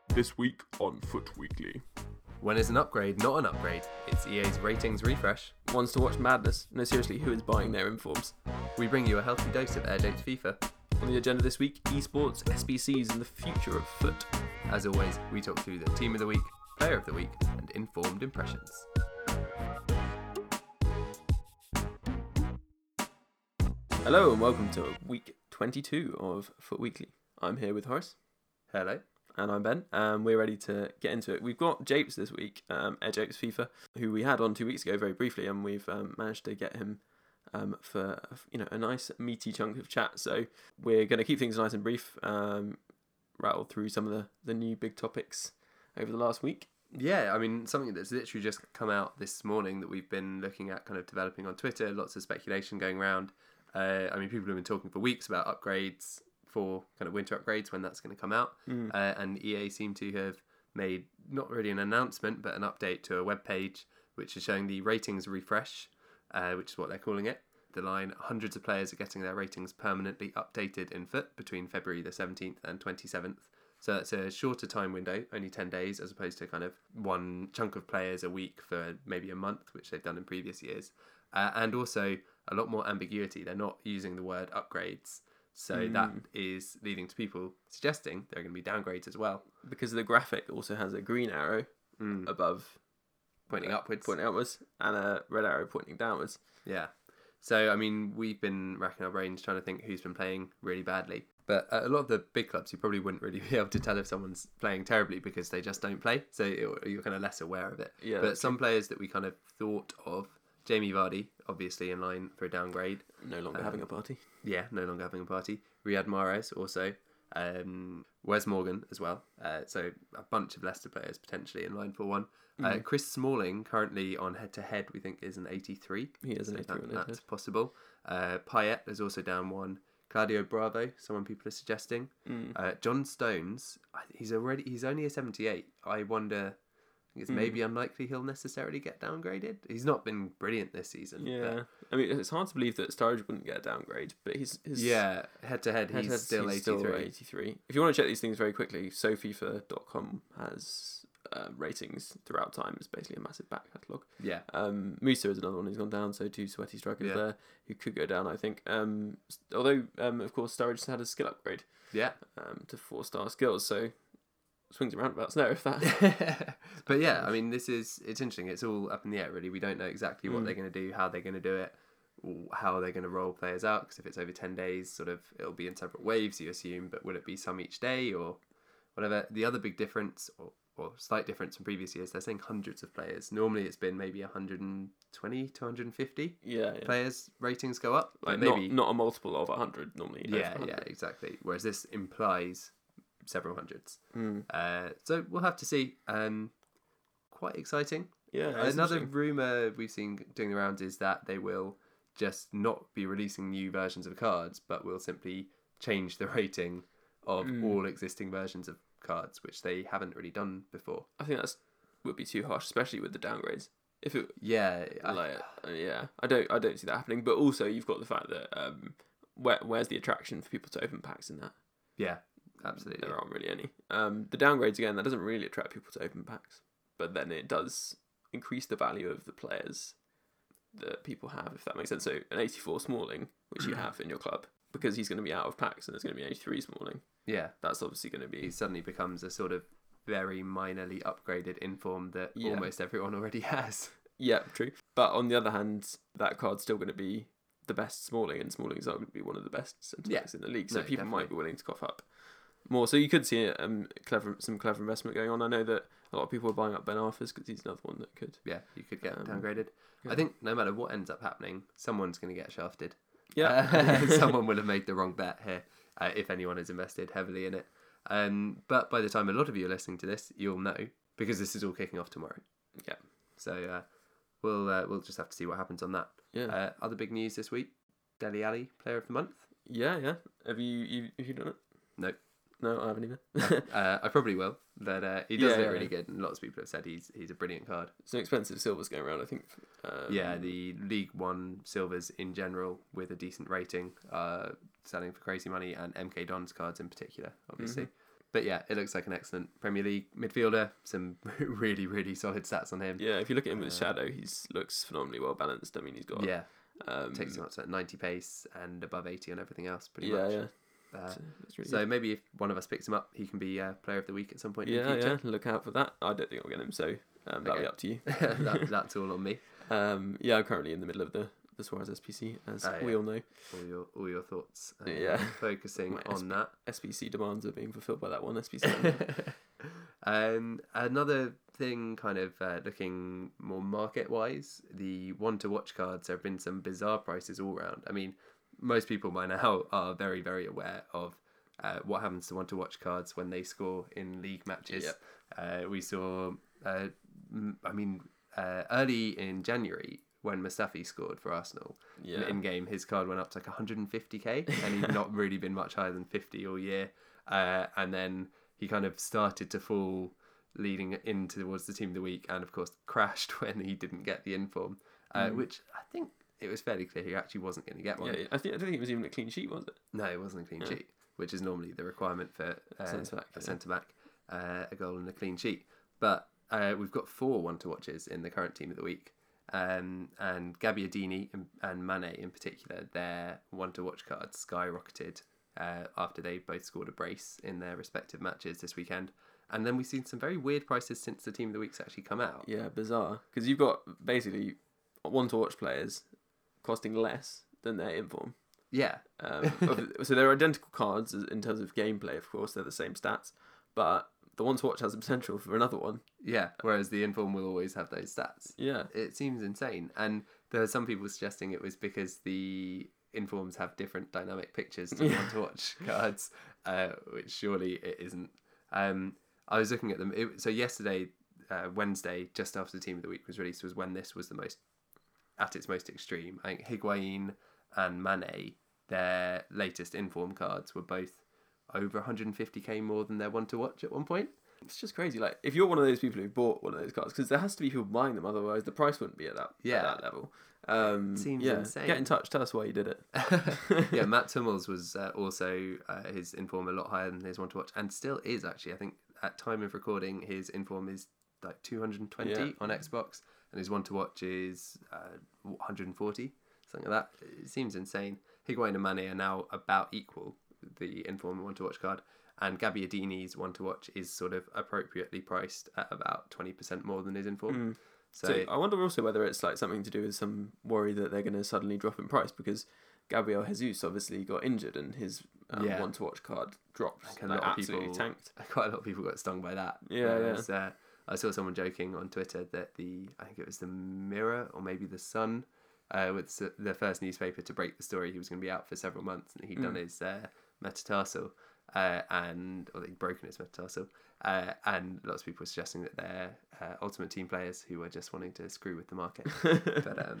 This week on Foot Weekly. When is an upgrade not an upgrade? It's EA's ratings refresh. Wants to watch madness? No, seriously, who is buying their informs? We bring you a healthy dose of air-japed FIFA. On the agenda this week, esports, SBCs and the future of foot. As always, we talk through the team of the week, player of the week, and informed impressions. Hello and welcome to week 22 of Foot Weekly. I'm here with Horace. Hello. And I'm Ben, and we're ready to get into it. We've got Japes this week, Air Japes FIFA, who we had on 2 weeks ago very briefly, and we've managed to get him for a nice meaty chunk of chat. So we're going to keep things nice and brief, rattle through some of the new big topics over the last week. Yeah, I mean, something that's literally just come out this morning that we've been looking at kind of developing on Twitter, lots of speculation going around. People have been talking for weeks about upgrades for kind of winter upgrades, when that's going to come out. And EA seem to have made not really an announcement, but an update to a web page, which is showing the ratings refresh, which is what they're calling it. The line, hundreds of players are getting their ratings permanently updated in foot between February the 17th and 27th. So that's a shorter time window, only 10 days, as opposed to kind of one chunk of players a week for maybe a month, which they've done in previous years. And also a lot more ambiguity. They're not using the word upgrades. So that is leading to people suggesting there are going to be downgrades as well. Because the graphic also has a green arrow above Pointing upwards. and a red arrow pointing downwards. Yeah. So, I mean, we've been racking our brains trying to think who's been playing really badly. But a lot of the big clubs, you probably wouldn't really be able to tell if someone's playing terribly because they just don't play. So you're kind of less aware of it. Yeah, but some players that we kind of thought of, Jamie Vardy, obviously in line for a downgrade. No longer having a party. Yeah, no longer having a party. Riyad Mahrez also. Wes Morgan as well. So a bunch of Leicester players potentially in line for one. Chris Smalling, currently on head-to-head, we think is an 83. He is an 83 on head-to-head. That's possible. Payet is also down one. Claudio Bravo, someone people are suggesting. John Stones, he's only a 78. I wonder, it's maybe unlikely he'll necessarily get downgraded. He's not been brilliant this season. Yeah, I mean, it's hard to believe that Sturridge wouldn't get a downgrade, but his head-to-head, he's still 83. If you want to check these things very quickly, SoFIFA.com has ratings throughout time. It's basically a massive back catalogue. Yeah. Musa is another one who's gone down, so two sweaty strikers there who could go down, I think. Although, of course, Sturridge had a skill upgrade. Yeah. To 4-star skills, so swings and roundabouts there if that. But yeah, I mean, it's interesting. It's all up in the air, really. We don't know exactly what they're going to do, how they're going to do it, how they're going to roll players out, because if it's over 10 days, sort of, it'll be in separate waves, you assume, but will it be some each day or whatever? The other big difference, or slight difference from previous years, they're saying hundreds of players. Normally it's been maybe 120 to 150 players ratings go up. Like maybe not a multiple of 100 normally. Yeah, exactly. Whereas this implies several hundreds. So we'll have to see. Quite exciting. Yeah. Another rumour we've seen doing the rounds is that they will just not be releasing new versions of cards, but will simply change the rating of all existing versions of cards, which they haven't really done before. I think would be too harsh, especially with the downgrades. If it I don't see that happening. But also you've got the fact that where's the attraction for people to open packs in that? Yeah, absolutely. There aren't really any. The downgrades again, that doesn't really attract people to open packs, but then it does increase the value of the players that people have, if that makes sense. So an 84 Smalling, which you have in your club, because he's going to be out of packs and there's going to be an 83 Smalling. Yeah, that's obviously going to be... He suddenly becomes a sort of very minorly upgraded inform that almost everyone already has. Yeah, true. But on the other hand, that card's still going to be the best Smalling, and Smalling's not going to be one of the best centre-backs in the league. So people might be willing to cough up more. So you could see some clever investment going on. I know that a lot of people are buying up Ben Arthurs because he's another one that could... Yeah, you could get downgraded. Yeah. I think no matter what ends up happening, someone's going to get shafted. Yeah. Someone will have made the wrong bet here, if anyone has invested heavily in it. But by the time a lot of you are listening to this, you'll know, because this is all kicking off tomorrow. Yeah. So we'll just have to see what happens on that. Yeah. Other big news this week: Dele Alli, Player of the Month. Yeah. Have you done it? No. No, I haven't either. I probably will, but he does look really good, and lots of people have said he's a brilliant card. Some expensive silvers going around, I think. The League One silvers in general with a decent rating are selling for crazy money, and MK Dons cards in particular, obviously. But yeah, it looks like an excellent Premier League midfielder. Some really, really solid stats on him. Yeah, if you look at him with his shadow, he looks phenomenally well balanced. I mean, he's got takes him up to 90 pace and above 80 on everything else, pretty yeah, much. Yeah, that's really good. Maybe if one of us picks him up, he can be Player of the Week at some point in the future. Yeah, look out for that. I don't think I'll get him, so that'll be up to you. That's all on me. I'm currently in the middle of the Suarez SPC, as we all know. All your thoughts. Focusing My on that. SPC demands are being fulfilled by that one SPC. Another thing, kind of looking more market-wise, the one-to-watch cards. There have been some bizarre prices all round. I mean, most people by now are very, very aware of what happens to one-to-watch cards when they score in league matches. Yep. We saw, early in January, when Mustafi scored for Arsenal, in game, his card went up to like 150k, and he'd not really been much higher than 50 all year. And then he kind of started to fall leading in towards the team of the week, and of course crashed when he didn't get the inform, which I think it was fairly clear he actually wasn't going to get one. Yeah, I don't think it was even a clean sheet, was it? No, it wasn't a clean sheet, which is normally the requirement for a centre-back, a goal and a clean sheet. But we've got 4 one-to-watches in the current team of the week. And Gabbiadini and Mane in particular, their one-to-watch cards skyrocketed after they both scored a brace in their respective matches this weekend. And then we've seen some very weird prices since the team of the week's actually come out. Yeah, bizarre. Because you've got basically one-to-watch players costing less than their inform. Yeah. So they're identical cards in terms of gameplay, of course. They're the same stats. But the one-to-watch has the potential for another one. Yeah, whereas the inform will always have those stats. Yeah. It seems insane. And there are some people suggesting it was because the informs have different dynamic pictures to one-to-watch cards, which surely it isn't. I was looking at them. So yesterday, Wednesday, just after the team of the week was released, was when this was the most, at its most extreme. I think Higuain and Mane, their latest inform cards, were both over 150k more than their one-to-watch at one point. It's just crazy. Like, if you're one of those people who bought one of those cards, because there has to be people buying them, otherwise the price wouldn't be at that level. Seems insane. Get in touch. Tell us why you did it. Yeah, Matt Hummels was also his inform a lot higher than his one-to-watch, and still is actually. I think at time of recording, his inform is like 220 on Xbox, and his one-to-watch is 140, something like that. It seems insane. Higuain and Mane are now about equal, the inform and one-to-watch card, and Gabbiadini's one-to-watch is sort of appropriately priced at about 20% more than his inform. So I wonder also whether it's like something to do with some worry that they're going to suddenly drop in price, because Gabriel Jesus obviously got injured and his one-to-watch card dropped. Absolutely tanked. Quite a lot of people got stung by that. Yeah. I saw someone joking on Twitter that I think it was the Mirror or maybe the Sun, with the first newspaper to break the story, he was going to be out for several months, and he'd done his metatarsal, or he'd broken his metatarsal, and lots of people were suggesting that they're Ultimate Team players who were just wanting to screw with the market. But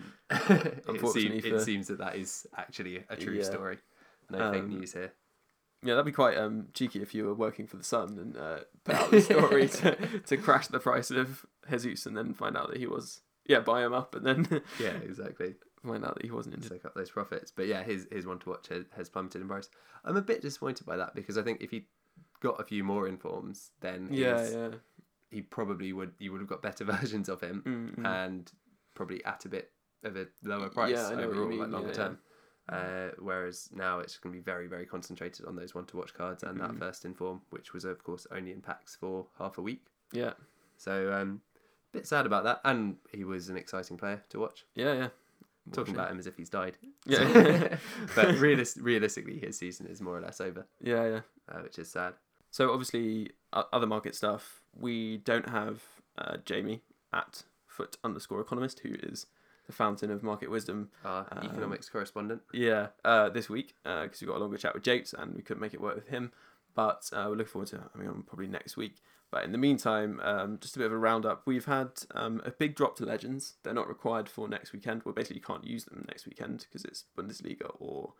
it seems that is actually a true story. No fake news here. Yeah, that'd be quite cheeky if you were working for the Sun and put out the story to crash the price of Jesus and then find out that he was buy him up and then exactly find out that he wasn't injured. Soak up those profits. But yeah, his one-to-watch has plummeted in price. I'm a bit disappointed by that, because I think if he got a few more informs, then he probably would. You would have got better versions of him, and probably at a bit of a lower price overall, like longer term. Whereas now it's going to be very, very concentrated on those one-to-watch cards and that first inform, which was of course only in packs for half a week. Yeah. So bit sad about that, and he was an exciting player to watch. Yeah. Talking about him as if he's died. Yeah. But realistically, his season is more or less over. Yeah. Which is sad. So obviously, other market stuff. We don't have Jamie at @foot_economist, who is the fountain of market wisdom. Economics correspondent. Yeah, this week, because we got a longer chat with Japes and we couldn't make it work with him. But we're looking forward to probably next week. But in the meantime, just a bit of a roundup. We've had a big drop to Legends. They're not required for next weekend. Well, basically you can't use them next weekend because it's Bundesliga or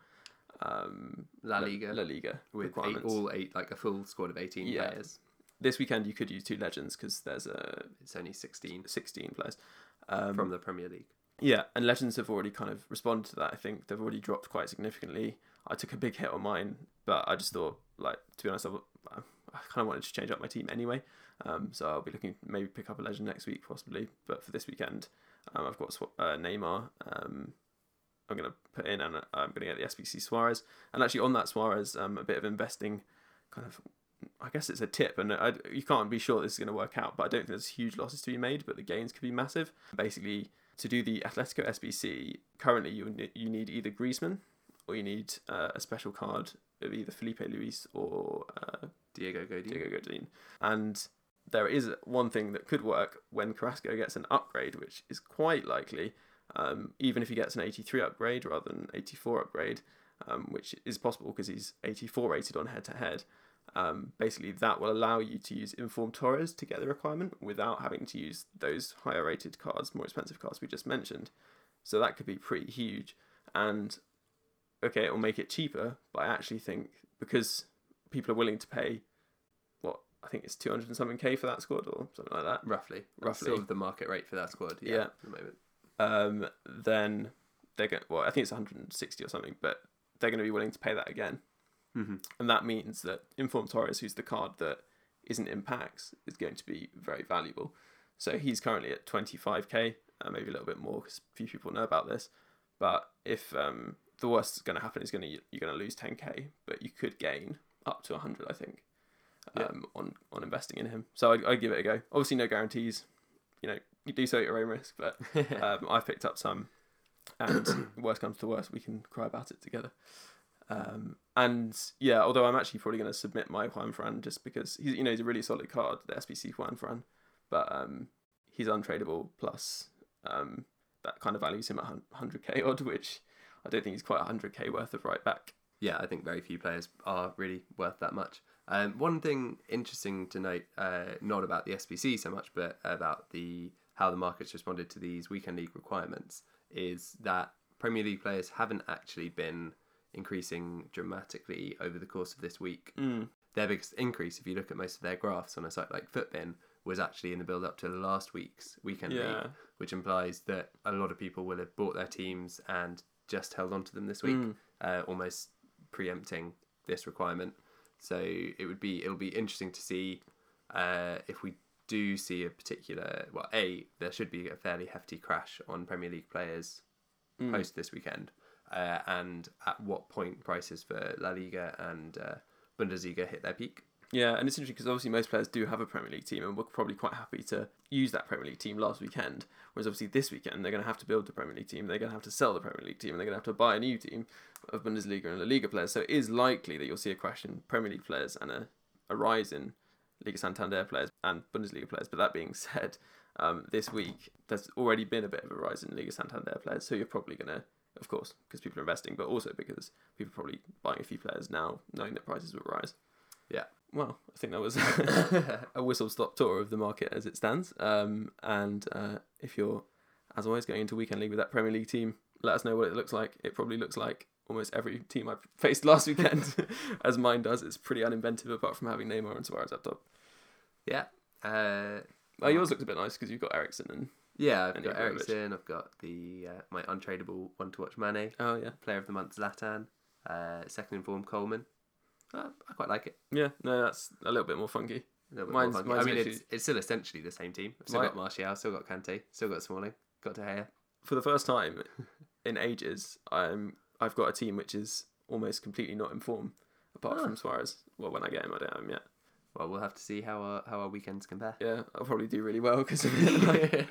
La Liga. La Liga with requirements. all eight, like a full squad of 18 players. This weekend you could use 2 Legends because it's only 16 players from the Premier League. Yeah, and Legends have already kind of responded to that. I think they've already dropped quite significantly. I took a big hit on mine, but I just thought, like, to be honest, I kind of wanted to change up my team anyway. So I'll be looking maybe pick up a legend next week possibly. But for this weekend, I've got Neymar. I'm going to put in, and I'm going to get the SBC Suarez. And actually on that Suarez, a bit of investing kind of, I guess it's a tip, and you can't be sure this is going to work out, but I don't think there's huge losses to be made, but the gains could be massive. Basically, to do the Atletico SBC, currently you need either Griezmann, or you need a special card of either Felipe Luis or Diego Godin. And there is one thing that could work when Carrasco gets an upgrade, which is quite likely, even if he gets an 83 upgrade rather than 84 upgrade, which is possible because he's 84 rated on head-to-head. Basically, that will allow you to use Informed Torres to get the requirement without having to use those higher rated cards, more expensive cards we just mentioned. So that could be pretty huge. And okay, it will make it cheaper, but I actually think because people are willing to pay, I think it's 200 and something K for that squad or something like that. Roughly. That's sort of the market rate for that squad. Yeah. At the moment. Then they're going. Well, I think it's 160 or something, but they're going to be willing to pay that again. Mm-hmm. And that means that Informed Torres, who's the card that isn't in packs, is going to be very valuable. So he's currently at 25k, maybe a little bit more because few people know about this. But if the worst that's going to happen is you're going to lose 10k, but you could gain up to 100, I think. On investing in him. So I give it a go. Obviously no guarantees, you do so at your own risk, but I've picked up some, and worst comes to worst, we can cry about it together. And yeah, although I'm actually probably going to submit my Juan Fran just because he's a really solid card, the SBC Juan Fran, but he's untradeable, plus that kind of values him at 100k odd, which I don't think he's quite 100k worth of right back. Yeah, I think very few players are really worth that much. One thing interesting to note, not about the SBC so much, but about how the market's responded to these weekend league requirements, is that Premier League players haven't actually been increasing dramatically over the course of this week. Their biggest increase, if you look at most of their graphs on a site like Footbin, was actually in the build-up to last week's weekend league, which implies that a lot of people will have bought their teams and just held on to them this week, almost preempting this requirement. So it'll be interesting to see if we do see a particular, there should be a fairly hefty crash on Premier League players post this weekend, and at what point prices for La Liga and Bundesliga hit their peak. Yeah, and it's interesting because obviously most players do have a Premier League team and we're probably quite happy to use that Premier League team last weekend, whereas obviously this weekend they're going to have to build the Premier League team, they're going to have to sell the Premier League team, and they're going to have to buy a new team of Bundesliga and La Liga players. So it is likely that you'll see a crash in Premier League players and a rise in Liga Santander players and Bundesliga players. But that being said, this week there's already been a bit of a rise in Liga Santander players, so you're probably going to, of course, because people are investing, but also because people are probably buying a few players now knowing that prices will rise. Yeah. Well, I think that was a whistle-stop tour of the market as it stands. And if you're, as always, going into Weekend League with that Premier League team, let us know what it looks like. It probably looks like almost every team I faced last weekend, as mine does. It's pretty uninventive apart from having Neymar and Suarez up top. Yeah. Yours looks a bit nice because you've got Eriksen and... Yeah, I've got Eriksen, I've got the my untradeable one-to-watch Mane. Oh, yeah. Player of the month, Zlatan. Second informed, Coleman. I quite like it. Yeah, no, that's a little bit more funky. Mine's I mean, it's still essentially the same team. I've still got Martial, still got Kante, still got Smalling, got De Gea. For the first time in ages, I've got a team which is almost completely not in form, apart from Suarez. Well, when I get him, I don't have him yet. Well, we'll have to see how our weekends compare. Yeah, I'll probably do really well because of it.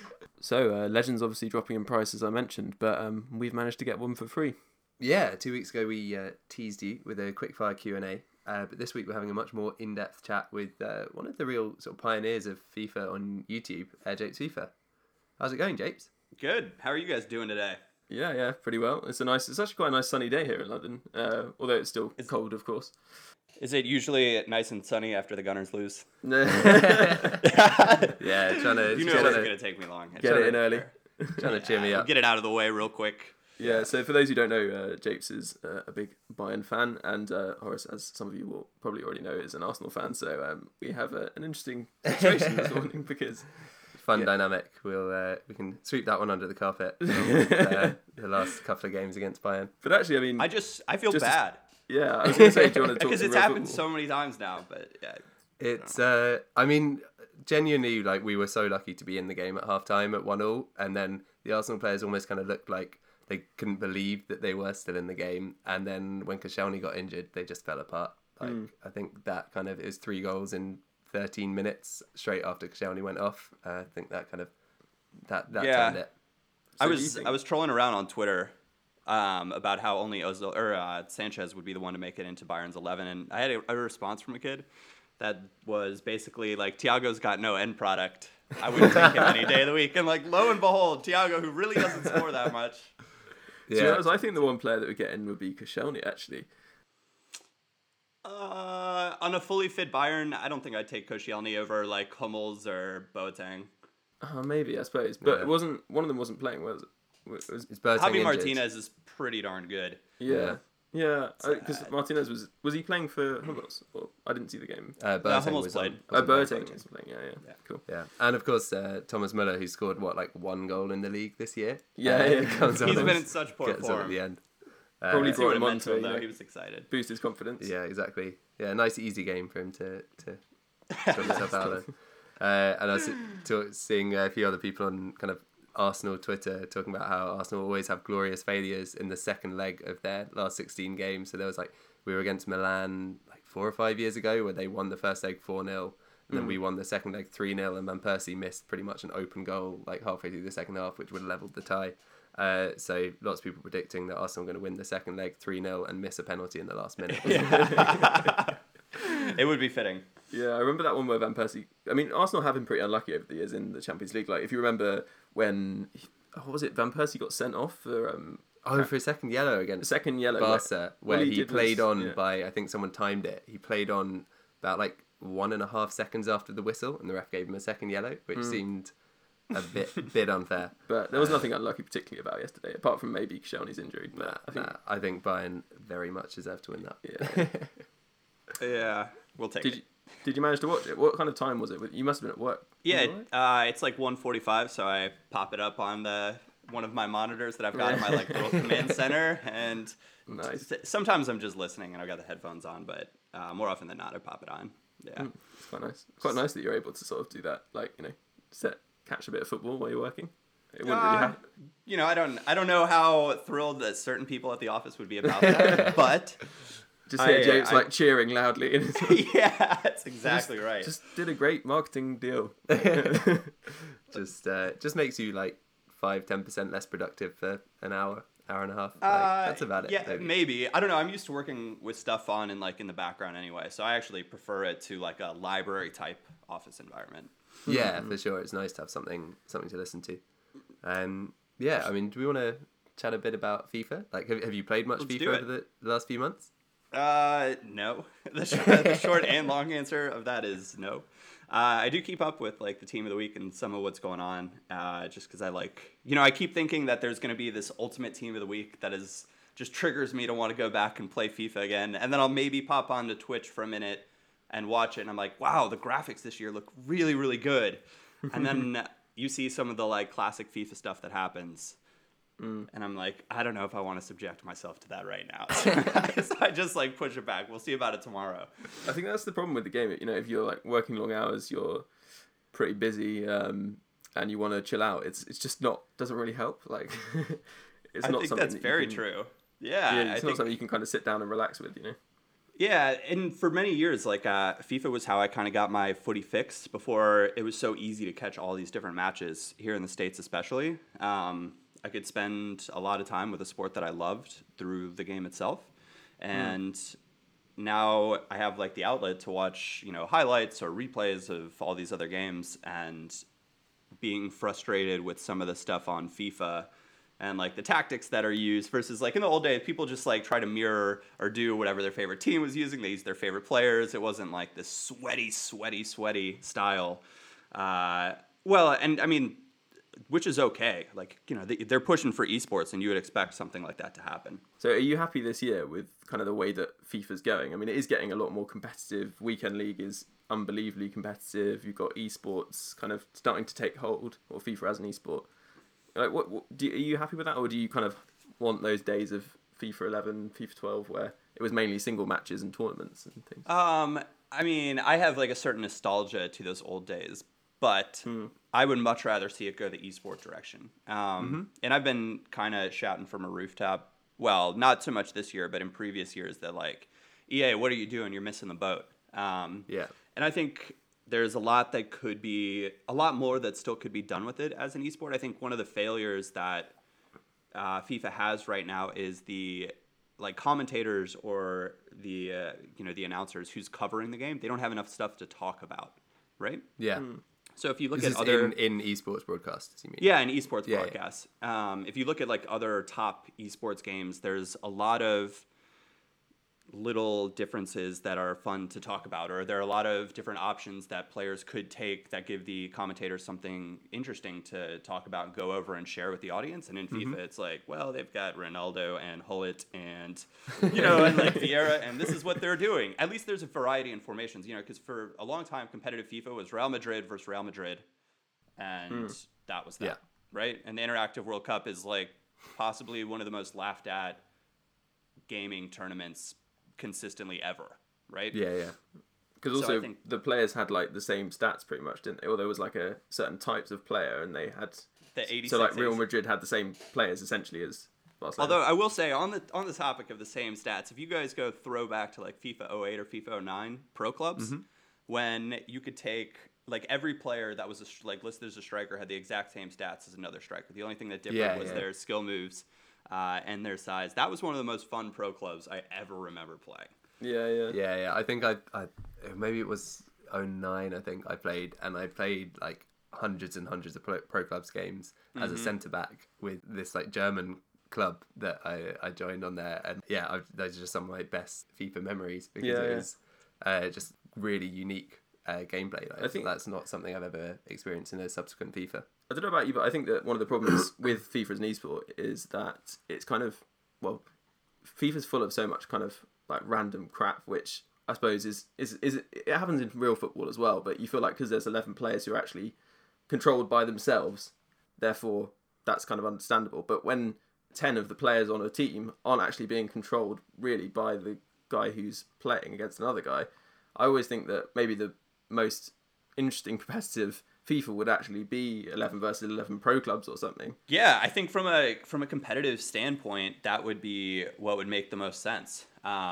So, Legends obviously dropping in price, as I mentioned, but we've managed to get one for free. Yeah, 2 weeks ago we teased you with a quickfire Q&A, but this week we're having a much more in-depth chat with one of the real sort of pioneers of FIFA on YouTube, Japes FIFA. How's it going, Japes? Good. How are you guys doing today? Yeah, pretty well. It's actually quite a nice sunny day here in London, although it's still cold, of course. Is it usually nice and sunny after the Gunners lose? Yeah, trying to... You know it wasn't going to take me long. Get it in early. Trying to cheer me up. Get it out of the way real quick. Yeah, so for those who don't know, Japes is a big Bayern fan, and Horace, as some of you will probably already know, is an Arsenal fan. So we have an interesting situation this morning because fun dynamic. We can sweep that one under the carpet. The last couple of games against Bayern. But actually, I mean, I feel bad. Yeah, I was going to say, do you want to talk Because some it's real happened football? so many times now, but yeah. It's I mean, genuinely, like, we were so lucky to be in the game at half time at 1-1, and then the Arsenal players almost kind of looked like they couldn't believe that they were still in the game, and then when Koscielny got injured, they just fell apart. Like, I think that kind of, it was 3 goals in 13 minutes straight after Koscielny went off. I think that kind of that Yeah. turned it. I So do you was think- I was trolling around on Twitter about how only Ozil or Sanchez would be the one to make it into Bayern's 11, and I had a response from a kid that was basically like, Thiago's got no end product. I wouldn't take him any day of the week. And like, lo and behold, Thiago, who really doesn't score that much. To be honest, I think the one player that would get in would be Koscielny, actually. On a fully fit Bayern, I don't think I'd take Koscielny over like Hummels or Boateng. Maybe, I suppose. But Yeah. it wasn't, one of them wasn't playing, was it? It's Boateng Javi injured. Martinez is pretty darn good. Yeah. Yeah, because Sad. Martinez was he playing for Hummels? Or I didn't see the game. Boateng Hummels was played. on. Boateng was playing. Yeah. Cool. Yeah, and of course Thomas Müller, who scored like 1 goal in the league this year. Yeah. comes on He's and been in such poor gets on at form. the end. Probably See brought what it him on meant to to, him, you though. know, He was excited. boost his confidence. Yeah, exactly. Yeah, nice easy game for him to sort himself out of. And I was seeing a few other people on kind of Arsenal Twitter talking about how Arsenal always have glorious failures in the second leg of their last 16 games. So there was like, we were against Milan like 4 or 5 years ago where they won the first leg 4-0. And then we won the second leg 3-0, and Van Persie missed pretty much an open goal like halfway through the second half, which would have levelled the tie. So lots of people predicting that Arsenal are going to win the second leg 3-0 and miss a penalty in the last minute. It would be fitting. Yeah, I remember that one where Van Persie. I mean, Arsenal have been pretty unlucky over the years in the Champions League. Like, if you remember when, what was it? Van Persie got sent off for For a second yellow the against second yellow. Barca, where all he he did played was- on yeah. by, I think someone timed it. He played on about like 1.5 seconds after the whistle, and the ref gave him a second yellow, which seemed a bit unfair. But there was nothing unlucky particularly about yesterday, apart from maybe Koscielny's injury. But I think Bayern very much deserve to win that. yeah. Yeah, we'll take it. Did you manage to watch it? What kind of time was it? You must have been at work. Yeah, Was it right? it's like 1:45, so I pop it up on one of my monitors that I've got in my like little command center, and Nice. sometimes I'm just listening and I've got the headphones on, but more often than not I pop it on. Yeah. It's quite nice. Quite nice that you're able to sort of do that. Like, you know, catch a bit of football while you're working. It wouldn't really happen. You know, I don't know how thrilled that certain people at the office would be about that, but Just hear James I- like cheering loudly. And it's yeah, that's exactly right. just did a great marketing deal. Just makes you like 5-10% less productive for an hour and a half. Like, that's about it. Yeah, maybe. I don't know. I'm used to working with stuff on and like in the background anyway, so I actually prefer it to like a library type office environment. Yeah, for sure. It's nice to have something to listen to. Yeah, I mean, do we want to chat a bit about FIFA? Like, have you played much Let's do FIFA it. over the last few months? No. The short and long answer of that is no. I do keep up with like the team of the week and some of what's going on, just because I like, you know, I keep thinking that there's going to be this ultimate team of the week that is just triggers me to want to go back and play FIFA again, and then I'll maybe pop onto Twitch for a minute and watch it, and I'm like, wow, the graphics this year look really, really good, and then you see some of the like classic FIFA stuff that happens. And I'm like, I don't know if I want to subject myself to that right now. So I just like push it back. We'll see about it tomorrow. I think that's the problem with the game. You know, if you're like working long hours, you're pretty busy, and you want to chill out. It's just not doesn't really help. Like, it's I not think something that's that you very can- true. Yeah, Yeah, it's I not think, something you can kind of sit down and relax with. You know. yeah, and for many years, like FIFA was how I kind of got my footy fix before it was so easy to catch all these different matches here in the States, especially. I could spend a lot of time with a sport that I loved through the game itself, and now I have like the outlet to watch, you know, highlights or replays of all these other games, and being frustrated with some of the stuff on FIFA and like the tactics that are used versus like in the old days, people just like try to mirror or do whatever their favorite team was using. They used their favorite players. It wasn't like this sweaty style. Well, and I mean, which is okay. Like, you know, they're pushing for esports, and you would expect something like that to happen. So, are you happy this year with kind of the way that FIFA's going? I mean, it is getting a lot more competitive. Weekend League is unbelievably competitive. You've got esports kind of starting to take hold, or FIFA as an esport. Like, are you happy with that, or do you kind of want those days of FIFA 11, FIFA 12, where it was mainly single matches and tournaments and things. I mean, I have like a certain nostalgia to those old days, but I would much rather see it go the esport direction. And I've been kind of shouting from a rooftop. Well, not so much this year, but in previous years that like, EA, what are you doing? You're missing the boat. Yeah. And I think there's a lot more that still could be done with it as an esport. I think one of the failures that FIFA has right now is the like commentators or the the announcers who's covering the game. They don't have enough stuff to talk about, right? Yeah. So if you look This at is other in esports broadcasts, you mean? yeah, in esports Yeah, broadcasts, if you look at like other top esports games, there's a lot of little differences that are fun to talk about, or there are a lot of different options that players could take that give the commentators something interesting to talk about and go over and share with the audience. And in FIFA, it's like, well, they've got Ronaldo and Hullet and, and like Vieira, and this is what they're doing. At least there's a variety in formations, because for a long time, competitive FIFA was Real Madrid versus Real Madrid, and that was that, Yeah. right? And the Interactive World Cup is like possibly one of the most laughed at gaming tournaments consistently ever, right? Yeah. Because So I also think- the players had like the same stats pretty much, didn't they? Or there was like a certain types of player, and they had The 86 so like Real Madrid had the same players essentially as Barcelona. Although I will say on the topic of the same stats, if you guys go throwback to like FIFA 08 or FIFA 09 pro clubs, when you could take like every player that was listed as a striker had the exact same stats as another striker. The only thing that differed was their skill moves and their size. That was one of the most fun pro clubs I ever remember playing. yeah. I think I maybe it was 09, I think I played like hundreds and hundreds of pro clubs games as a centre back with this like German club that I joined on there, and those are just some of my best FIFA memories because it was just really unique gameplay. Like, I think that's not something I've ever experienced in a subsequent FIFA. I don't know about you, but I think that one of the problems with FIFA as an esport is that it's kind of, well, FIFA's full of so much kind of like random crap, which I suppose is it happens in real football as well, but you feel like because there's 11 players who are actually controlled by themselves, therefore that's kind of understandable. But when 10 of the players on a team aren't actually being controlled really by the guy who's playing against another guy, I always think that maybe the most interesting competitive FIFA would actually be 11 versus 11 pro clubs or something. Yeah, I think from a competitive standpoint, that would be what would make the most sense.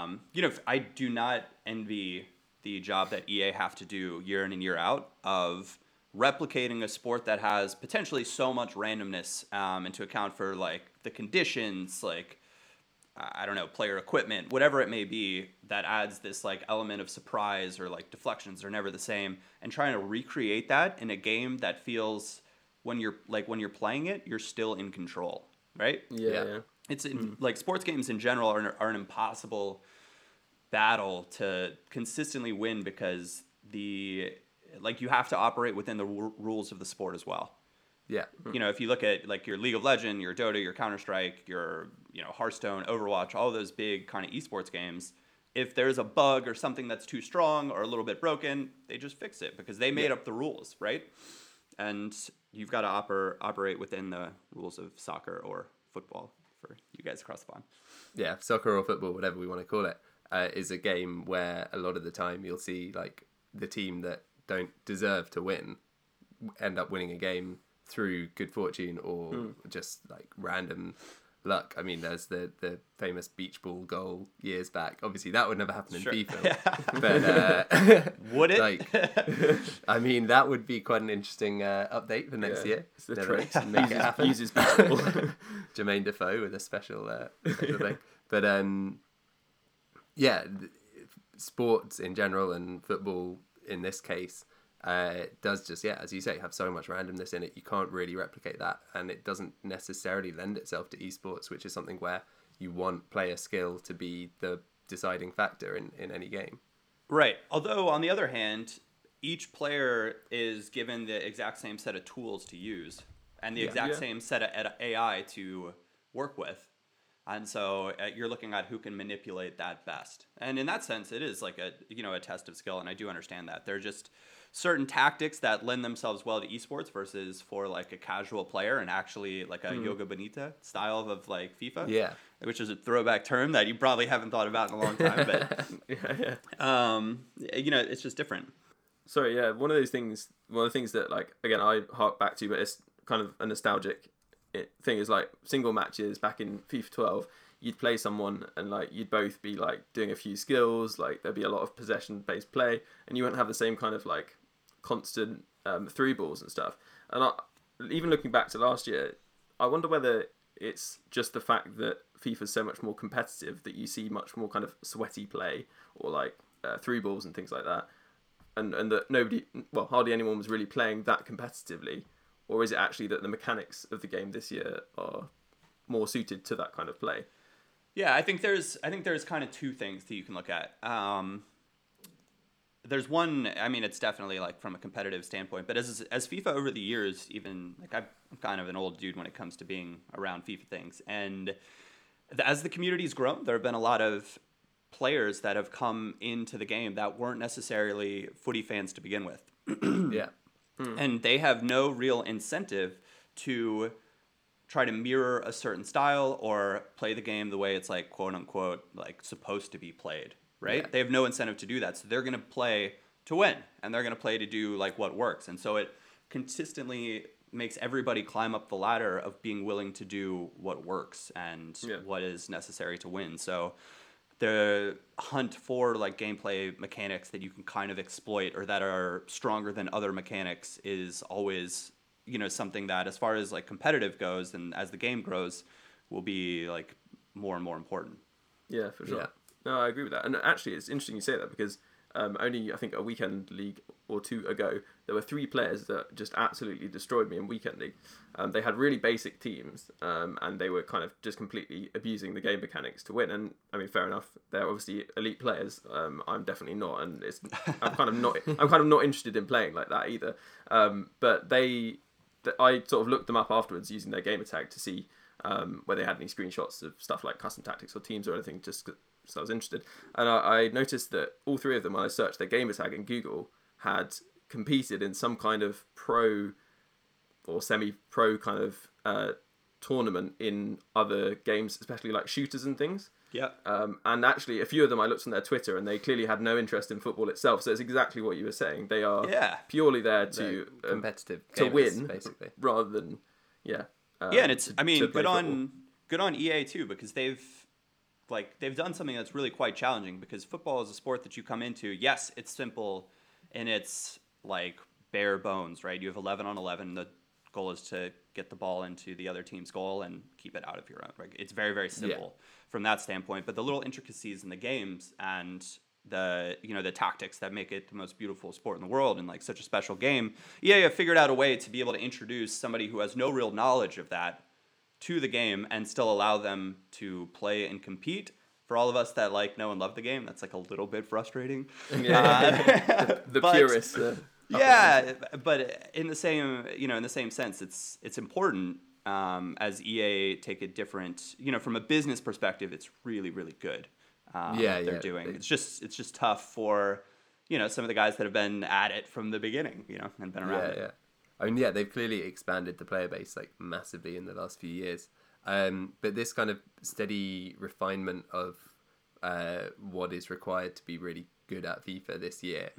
I do not envy the job that EA have to do year in and year out of replicating a sport that has potentially so much randomness and to account for like the conditions, like I don't know, player equipment, whatever it may be, that adds this like element of surprise, or like deflections are never the same, and trying to recreate that in a game that feels when you're playing it, you're still in control, right? Yeah. It's like sports games in general are an impossible battle to consistently win because you have to operate within the rules of the sport as well. Yeah. If you look at like your League of Legends, your Dota, your Counter-Strike, your Hearthstone, Overwatch, all of those big kind of esports games, if there's a bug or something that's too strong or a little bit broken, they just fix it because they made up the rules, right? And you've got to operate within the rules of soccer or football for you guys across the pond. Yeah, soccer or football, whatever we want to call it, is a game where a lot of the time you'll see like the team that don't deserve to win end up winning a game through good fortune or just like random luck. I mean, there's the famous beach ball goal years back. Obviously, that would never happen in FIFA. But would it? Like, I mean, that would be quite an interesting update for next year. It's the Never trick. make it happen. Uses beach ball. Jermaine Defoe with a special thing. But sports in general and football in this case does just, as you say, have so much randomness in it. You can't really replicate that, and it doesn't necessarily lend itself to esports, which is something where you want player skill to be the deciding factor in any game. Right. Although, on the other hand, each player is given the exact same set of tools to use and the exact same set of AI to work with. And so you're looking at who can manipulate that best. And in that sense, it is like a test of skill. And I do understand that. There are just certain tactics that lend themselves well to esports versus for like a casual player and actually like a Yoga Bonita style of like FIFA. Yeah. Which is a throwback term that you probably haven't thought about in a long time. But, it's just different. Sorry, yeah. One of the things that, like, again, I hark back to, but it's kind of a nostalgic thing, is like single matches back in FIFA 12. You'd play someone and like you'd both be like doing a few skills, like there'd be a lot of possession based play, and you wouldn't have the same kind of like constant through balls and stuff. And even looking back to last year, I wonder whether it's just the fact that FIFA's so much more competitive that you see much more kind of sweaty play or like through balls and things like that, and that hardly anyone was really playing that competitively. Or is it actually that the mechanics of the game this year are more suited to that kind of play? Yeah, I think there's kind of two things that you can look at. There's one, I mean, it's definitely like from a competitive standpoint, but as FIFA over the years, even like I'm kind of an old dude when it comes to being around FIFA things, and as the community's grown, there have been a lot of players that have come into the game that weren't necessarily footy fans to begin with. Yeah. And they have no real incentive to try to mirror a certain style or play the game the way it's like quote unquote like supposed to be played, right? Yeah. They have no incentive to do that. So they're going to play to win, and they're going to play to do like what works. And so it consistently makes everybody climb up the ladder of being willing to do what works and what is necessary to win. So the hunt for like gameplay mechanics that you can kind of exploit or that are stronger than other mechanics is always, something that as far as like competitive goes and as the game grows will be like more and more important. Yeah, for sure. Yeah. No, I agree with that. And actually, it's interesting you say that because only, I think, a weekend league or two ago, there were 3 players that just absolutely destroyed me in weekend league. They had really basic teams, and they were kind of just completely abusing the game mechanics to win. And I mean, fair enough, they're obviously elite players. I'm definitely not, and I'm kind of not interested in playing like that either. But I sort of looked them up afterwards using their gamer tag to see whether they had any screenshots of stuff like custom tactics or teams or anything, just so I was interested. And I noticed that all 3 of them, when I searched their gamer tag in Google, had competed in some kind of pro or semi-pro kind of tournament in other games, especially like shooters and things. Yeah. And actually, a few of them I looked on their Twitter, and they clearly had no interest in football itself. So it's exactly what you were saying. They are purely there to competitive to gamers, win, basically, rather than and it's good football. on EA too, because they've done something that's really quite challenging, because football is a sport that you come into. Yes, it's simple and it's like bare bones, right? You have 11 on 11. The goal is to get the ball into the other team's goal and keep it out of your own. Right? It's very, very simple from that standpoint. But the little intricacies in the games and the tactics that make it the most beautiful sport in the world and like such a special game, EA have figured out a way to be able to introduce somebody who has no real knowledge of that to the game and still allow them to play and compete. For all of us that like know and love the game, that's like a little bit frustrating. The purists. Yeah, but in the same sense, it's important as EA take a different, from a business perspective, it's really, really good. They're doing. It's just tough for, some of the guys that have been at it from the beginning, and been around it. Yeah. I mean, they've clearly expanded the player base like massively in the last few years. But this kind of steady refinement of what is required to be really good at FIFA this year.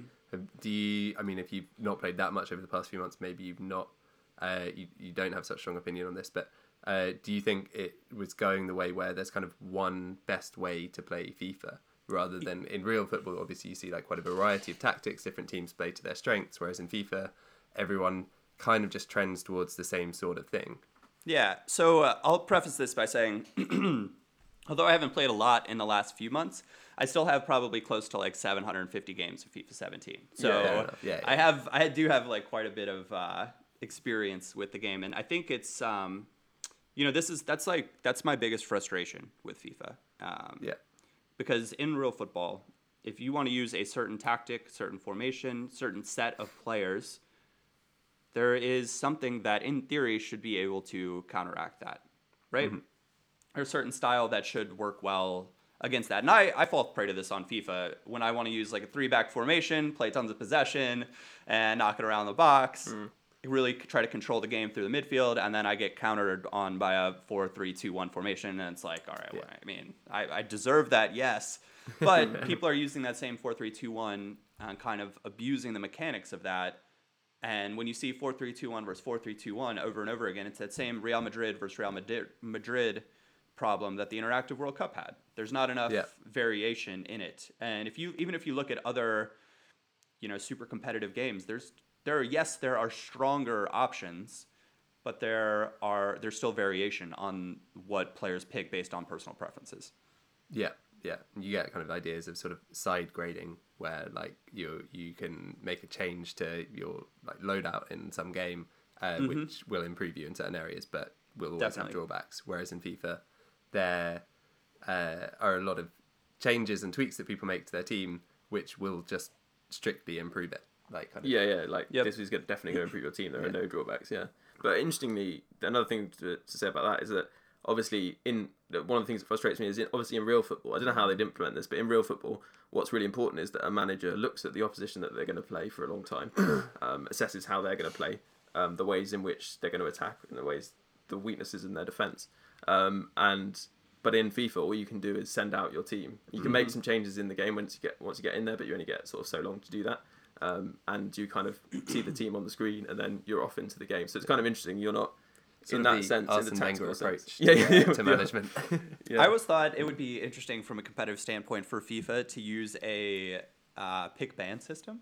If you've not played that much over the past few months, maybe you've not, you don't have such a strong opinion on this, but do you think it was going the way where there's kind of one best way to play FIFA rather than in real football? Obviously, you see like quite a variety of tactics, different teams play to their strengths, whereas in FIFA, everyone kind of just trends towards the same sort of thing. Yeah, so I'll preface this by saying, although I haven't played a lot in the last few months, I still have probably close to like 750 games of FIFA 17. So I do have like quite a bit of experience with the game, and I think it's that's my biggest frustration with FIFA. Because in real football, if you want to use a certain tactic, certain formation, certain set of players, there is something that in theory should be able to counteract that, right? Mm-hmm. or a certain style that should work well against that. And I fall prey to this on FIFA when I want to use like a 3-back formation, play tons of possession, and knock it around the box. Really try to control the game through the midfield, and then I get countered on by a 4-3-2-1 formation, and it's like, all right, well, I mean, I deserve that, yes, but people are using that same 4-3-2-1 and kind of abusing the mechanics of that. And when you see 4-3-2-1 versus 4-3-2-1 over and over again, it's that same Real Madrid versus Real Madrid problem that the Interactive World Cup had. There's not enough variation in it, and even if you look at other, super competitive games, there are stronger options, but there's still variation on what players pick based on personal preferences. Yeah. You get kind of ideas of sort of side grading where like you can make a change to your like loadout in some game, which will improve you in certain areas, but will always have drawbacks. Whereas in FIFA, there are a lot of changes and tweaks that people make to their team, which will just strictly improve it. Like kind of, this is definitely going to improve your team. There are no drawbacks. Yeah, but interestingly, another thing to say about that is that obviously one of the things that frustrates me is obviously in real football. I don't know how they'd implement this, but in real football, what's really important is that a manager looks at the opposition that they're going to play for a long time, assesses how they're going to play, the ways in which they're going to attack, and the weaknesses in their defense, But in FIFA, all you can do is send out your team. You can make some changes in the game once you get in there, but you only get sort of so long to do that. And you kind of see the team on the screen, and then you're off into the game. So it's kind of interesting. You're not in that sense in the tactical approach to management. I always thought it would be interesting from a competitive standpoint for FIFA to use a pick ban system.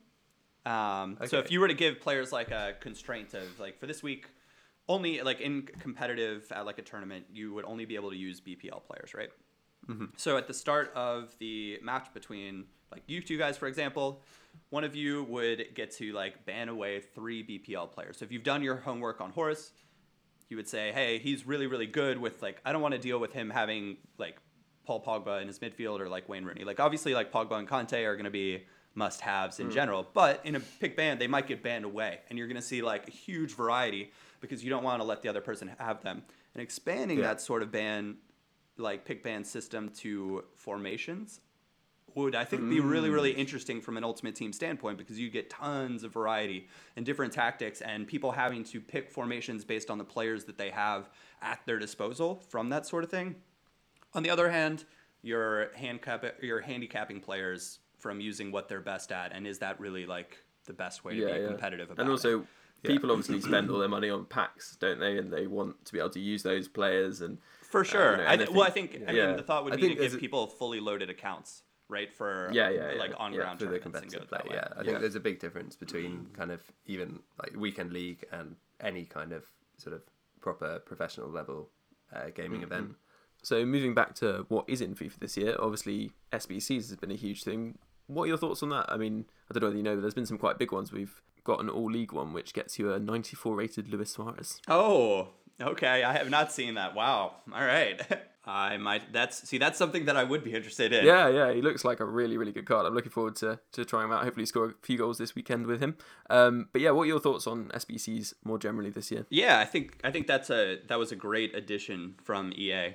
So if you were to give players like a constraint of like for this week, only like in competitive at like a tournament, you would only be able to use BPL players, right? So at the start of the match between like you two guys, for example, one of you would get to like ban away 3 BPL players. So if you've done your homework on Horace, you would say, hey, he's really, really good with like, I don't want to deal with him having like Paul Pogba in his midfield or like Wayne Rooney. Like obviously like Pogba and Conte are going to be must-haves in general, but in a pick ban, they might get banned away, and you're going to see like a huge variety because you don't want to let the other person have them. And expanding that sort of ban, like pick ban system to formations would, I think, be really, really interesting from an Ultimate Team standpoint because you get tons of variety and different tactics and people having to pick formations based on the players that they have at their disposal from that sort of thing. On the other hand, you're handicapping players from using what they're best at, and is that really like the best way to be competitive about it? And also, people obviously spend all their money on packs, don't they? And they want to be able to use those players and for sure. I mean, the thought would be to give people fully loaded accounts, right? For like on ground for the tournaments and go that way. Yeah, I think there's a big difference between kind of even like weekend league and any kind of sort of proper professional level gaming event. So moving back to what is in FIFA this year, obviously SBCs has been a huge thing. What are your thoughts on that? I mean, I don't know whether you know, but there's been some quite big ones. We've got an all-league one, which gets you a 94 rated Luis Suarez. Oh, okay. I have not seen that. Wow. All right. That's something that I would be interested in. Yeah. He looks like a really, really good card. I'm looking forward to trying him out. Hopefully score a few goals this weekend with him. But yeah, what are your thoughts on SBCs more generally this year? Yeah, I think that was a great addition from EA.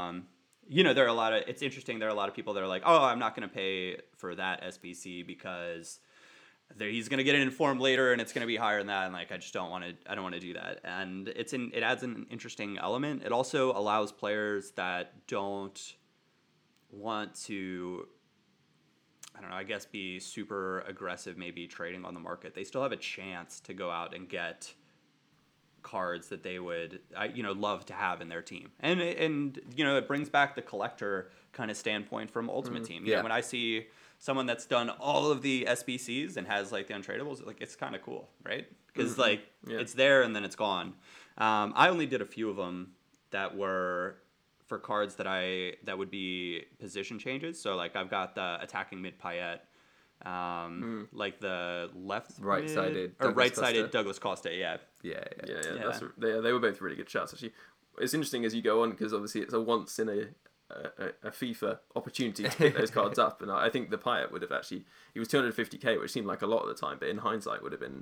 It's interesting. There are a lot of people that are like, oh, I'm not going to pay for that SBC because he's going to get an informed later and it's going to be higher than that. And like, I don't want to do that. And it adds an interesting element. It also allows players that don't want to, I don't know, I guess be super aggressive, maybe trading on the market. They still have a chance to go out and get cards that they would love to have in their team, and it brings back the collector kind of standpoint from Ultimate Team. When I see someone that's done all of the SBCs and has like the untradables, like it's kind of cool, right? Because it's there and then it's gone. I only did a few of them that were for cards that would be position changes. So like I've got the attacking mid Payet, like the right-sided Douglas Costa. Yeah. They were both really good shots. Actually, it's interesting as you go on because obviously it's a once in a FIFA opportunity to pick those cards up, and I think the Payet would have he was 250k, which seemed like a lot at the time, but in hindsight would have been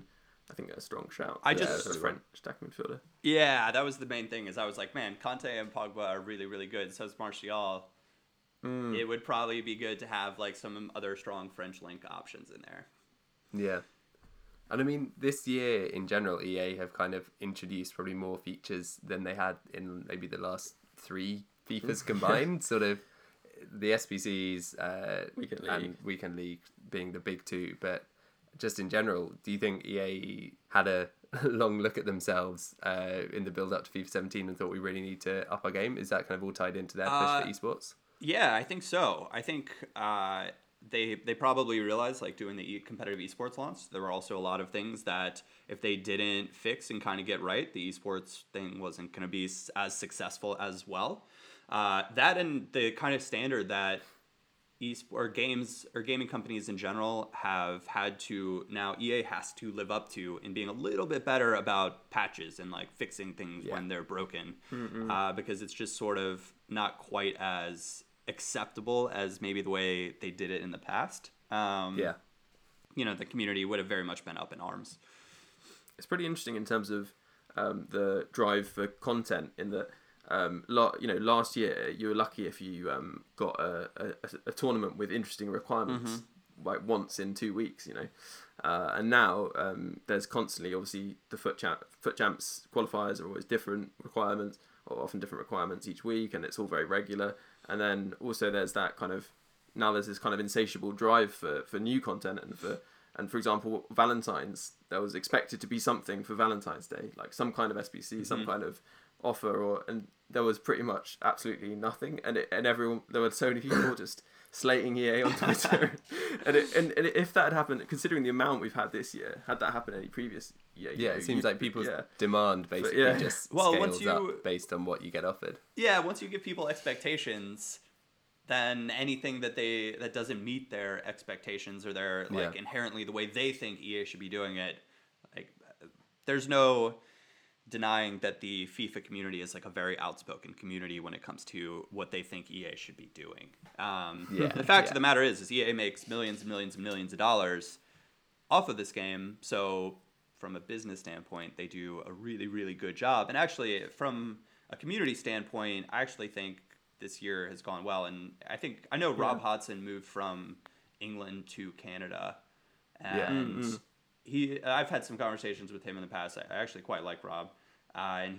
I think, a strong shout. I for just- a French attacking midfielder. Yeah, that was the main thing. Is I was like, man, Conte and Pogba are really, really good. So is Martial. It would probably be good to have like some other strong French link options in there. Yeah. And I mean, this year in general, EA have kind of introduced probably more features than they had in maybe the last 3 FIFAs combined. Sort of the SBCs Weekend League. and Weekend League being the big 2. But just in general, do you think EA had a long look at themselves in the build up to FIFA 17 and thought we really need to up our game? Is that kind of all tied into their push for esports? Yeah, I think so. I think they probably realized, like, doing the competitive esports launch, there were also a lot of things that if they didn't fix and kind of get right, the esports thing wasn't going to be as successful as well. That and the kind of standard that gaming companies in general have had to, now EA has to live up to in being a little bit better about patches and like fixing things when they're broken, because it's just sort of not quite as acceptable as maybe the way they did it in the past. The community would have very much been up in arms. It's pretty interesting in terms of the drive for content. In that, last year you were lucky if you got a tournament with interesting requirements like once in 2 weeks. And now there's constantly, obviously, the foot champs qualifiers are always different requirements, or often different requirements each week, and it's all very regular. And then also there's that kind of, now there's this kind of insatiable drive for new content, and for example, Valentine's, there was expected to be something for Valentine's Day, like some kind of SBC, some kind of offer, and there was pretty much absolutely nothing, and everyone, there were so many people just slating EA on Twitter, and if that had happened, considering the amount we've had this year, had that happened any previous year, it seems like people's demand basically just scales up based on what you get offered. Yeah, once you give people expectations, then anything that doesn't meet their expectations or their inherently the way they think EA should be doing it, like, there's no denying that the FIFA community is like a very outspoken community when it comes to what they think EA should be doing. The fact of the matter is EA makes millions and millions and millions of dollars off of this game. So from a business standpoint, they do a really, really good job. And actually, from a community standpoint, I actually think this year has gone well. And I know Rob Hodson moved from England to Canada, and I've had some conversations with him in the past. I actually quite like Rob, and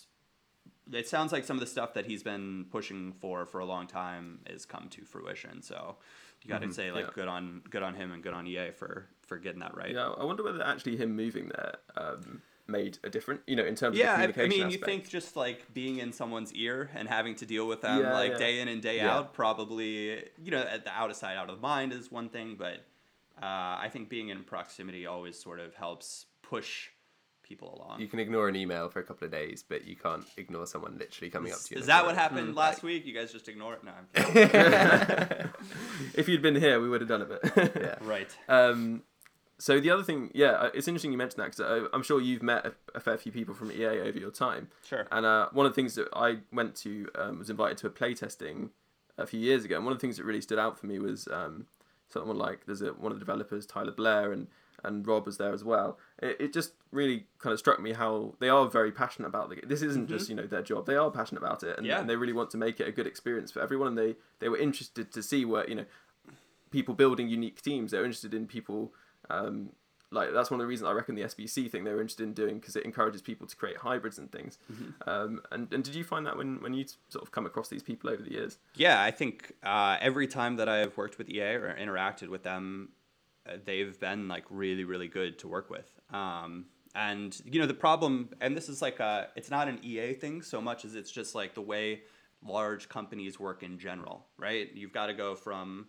it sounds like some of the stuff that he's been pushing for a long time has come to fruition. So you got to say, like, good on him and good on EA for getting that right. Yeah, I wonder whether actually him moving there made a different, in terms of the communication aspect. You think just like being in someone's ear and having to deal with them day in and day out, probably, at the out of sight, out of mind is one thing, but I think being in proximity always sort of helps push people along. You can ignore an email for a couple of days, but you can't ignore someone literally coming up to you. Is that what happened last week? You guys just ignore it? No, I'm kidding. If you'd been here, we would have done it. But Right. So the other thing, it's interesting you mentioned that, because I'm sure you've met a fair few people from EA over your time. Sure. And one of the things that I went to, was invited to a playtesting a few years ago, and one of the things that really stood out for me was someone like, there's one of the developers, Tyler Blair, and Rob was there as well. It just really kind of struck me how they are very passionate about the game. This isn't just, their job. They are passionate about it, and they really want to make it a good experience for everyone, and they were interested to see where, people building unique teams. They're interested in people... that's one of the reasons I reckon the SBC thing they were interested in doing, because it encourages people to create hybrids and things. And did you find that when you sort of come across these people over the years? Yeah, I think every time that I've worked with EA or interacted with them, they've been like really, really good to work with. And the problem, and this is like it's not an EA thing so much as it's just like the way large companies work in general, right? You've got to go from...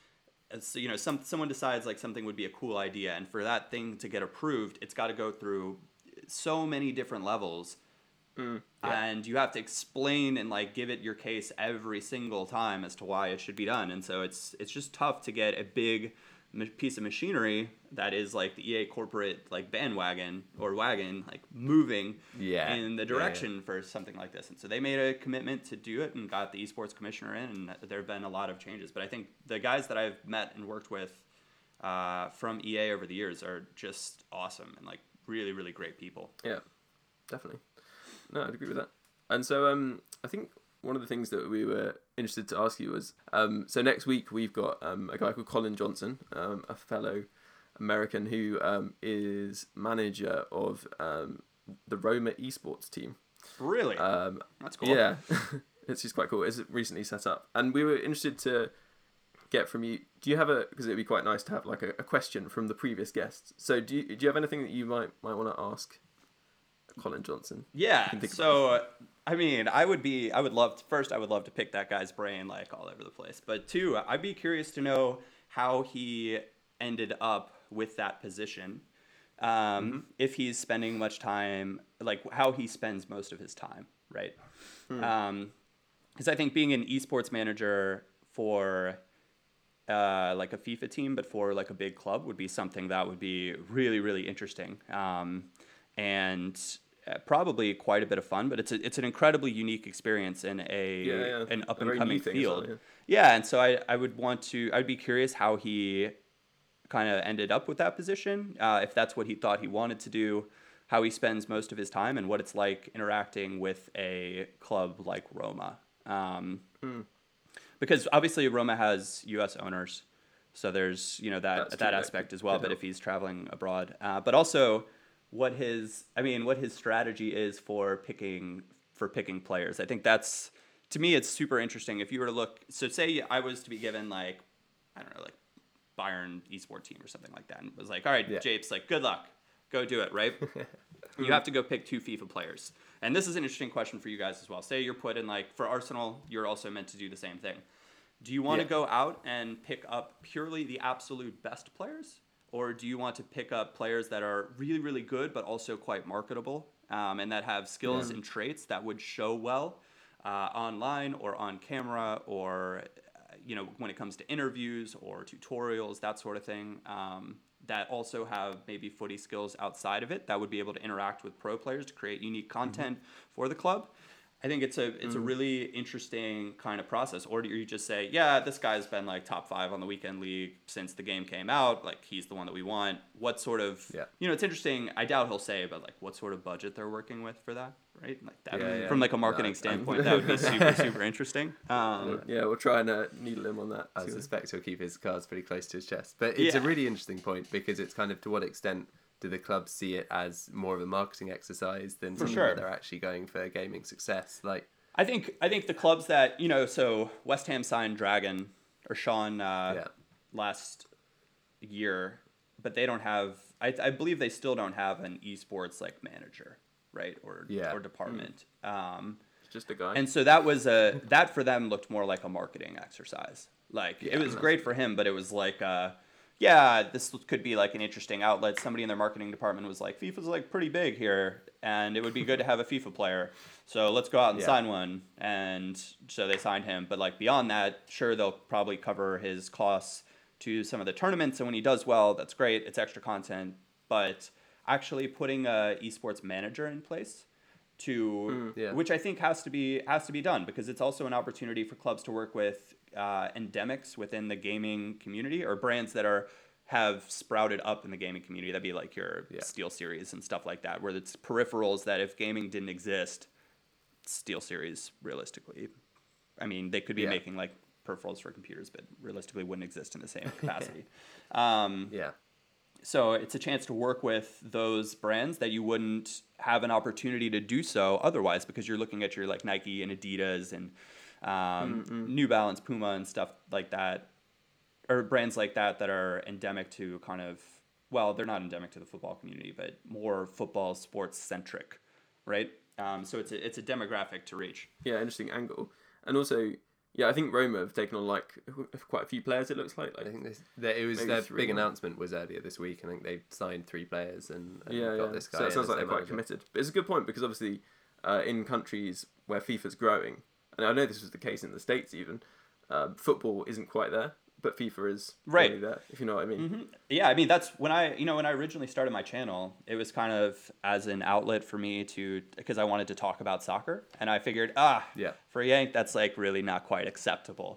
someone decides like something would be a cool idea, and for that thing to get approved, it's got to go through so many different levels, and you have to explain and like give it your case every single time as to why it should be done. And so it's just tough to get a big piece of machinery that is like the EA corporate like bandwagon or wagon like moving in the direction for something like this. And so they made a commitment to do it and got the esports commissioner in, and there have been a lot of changes. But I think the guys that I've met and worked with from EA over the years are just awesome and like really, really great people. Yeah, definitely. No, I'd agree with that. And so I think one of the things that we were interested to ask you was, so next week we've got a guy called Colin Johnson, a fellow American who is manager of the Roma esports team. Really? That's cool. Yeah, it's just quite cool. It's recently set up. And we were interested to get from you, do you have because it'd be quite nice to have like a question from the previous guests. So do you have anything that you might want to ask Colin Johnson? Yeah. So, I mean, I would love to pick that guy's brain like all over the place. But two, I'd be curious to know how he ended up with that position. If he's spending much time, like how he spends most of his time, right? Because I think being an esports manager for like a FIFA team, but for like a big club would be something that would be really, really interesting. And probably quite a bit of fun, but it's an incredibly unique experience in an up and coming field. Well, yeah, and so I'd be curious how he kind of ended up with that position, if that's what he thought he wanted to do, how he spends most of his time, and what it's like interacting with a club like Roma. Because obviously Roma has U.S. owners, so there's that aspect as well. But if he's traveling abroad, but also what his strategy is for picking players. I think that's, to me, it's super interesting. If you were to look, so say I was to be given like, I don't know, like Bayern esports team or something like that, and it was like, all right, Japes, like good luck, go do it, right? You have to go pick 2 FIFA players. And this is an interesting question for you guys as well. Say you're put in, like, for Arsenal, you're also meant to do the same thing. Do you want to go out and pick up purely the absolute best players? Or do you want to pick up players that are really, really good, but also quite marketable, and that have skills and traits that would show well online or on camera, or, when it comes to interviews or tutorials, that sort of thing, that also have maybe footy skills outside of it that would be able to interact with pro players to create unique content for the club? I think it's a really interesting kind of process. Or do you just say, yeah, this guy's been like top 5 on the weekend league since the game came out, like he's the one that we want. What sort of, it's interesting. I doubt he'll say, but like what sort of budget they're working with for that, right? Like that, from like a marketing standpoint, that would be super, super interesting. We'll try and needle him on that. I suspect he'll keep his cards pretty close to his chest. But it's a really interesting point, because it's kind of, to what extent do the clubs see it as more of a marketing exercise than something where they're actually going for gaming success? Like, I think the clubs that, so West Ham signed Dragon or Sean last year, but they don't have, I believe they still don't have an esports like manager, right? Or department. Just a guy. And so that was that for them looked more like a marketing exercise. Like it was great for him, but it was like this could be like an interesting outlet. Somebody in their marketing department was like, FIFA's like pretty big here, and it would be good to have a FIFA player. So let's go out and sign one. And so they signed him. But like beyond that, sure, they'll probably cover his costs to some of the tournaments. And when he does well, that's great. It's extra content. But actually putting a esports manager in place which I think has to be done, because it's also an opportunity for clubs to work with endemics within the gaming community, or brands that have sprouted up in the gaming community. That'd be like your Steel Series and stuff like that, where it's peripherals that if gaming didn't exist, Steel Series realistically, I mean, they could be making like peripherals for computers, but realistically wouldn't exist in the same capacity. So it's a chance to work with those brands that you wouldn't have an opportunity to do so otherwise, because you're looking at your like Nike and Adidas and New Balance, Puma, and stuff like that, or brands like that are endemic to kind of, well, they're not endemic to the football community, but more football sports centric, right? So it's a demographic to reach. Yeah, interesting angle. And also, I think Roma have taken on like quite a few players, it looks like. I think their big announcement was earlier this week. I think they've signed 3 players and got this guy. So it sounds like they're quite committed. But it's a good point, because obviously in countries where FIFA's growing, and I know this was the case in the States even, football isn't quite there, but FIFA is really there, if you know what I mean. Mm-hmm. Yeah, I mean, that's when I originally started my channel, it was kind of as an outlet for me because I wanted to talk about soccer, and I figured, for Yank, that's like really not quite acceptable.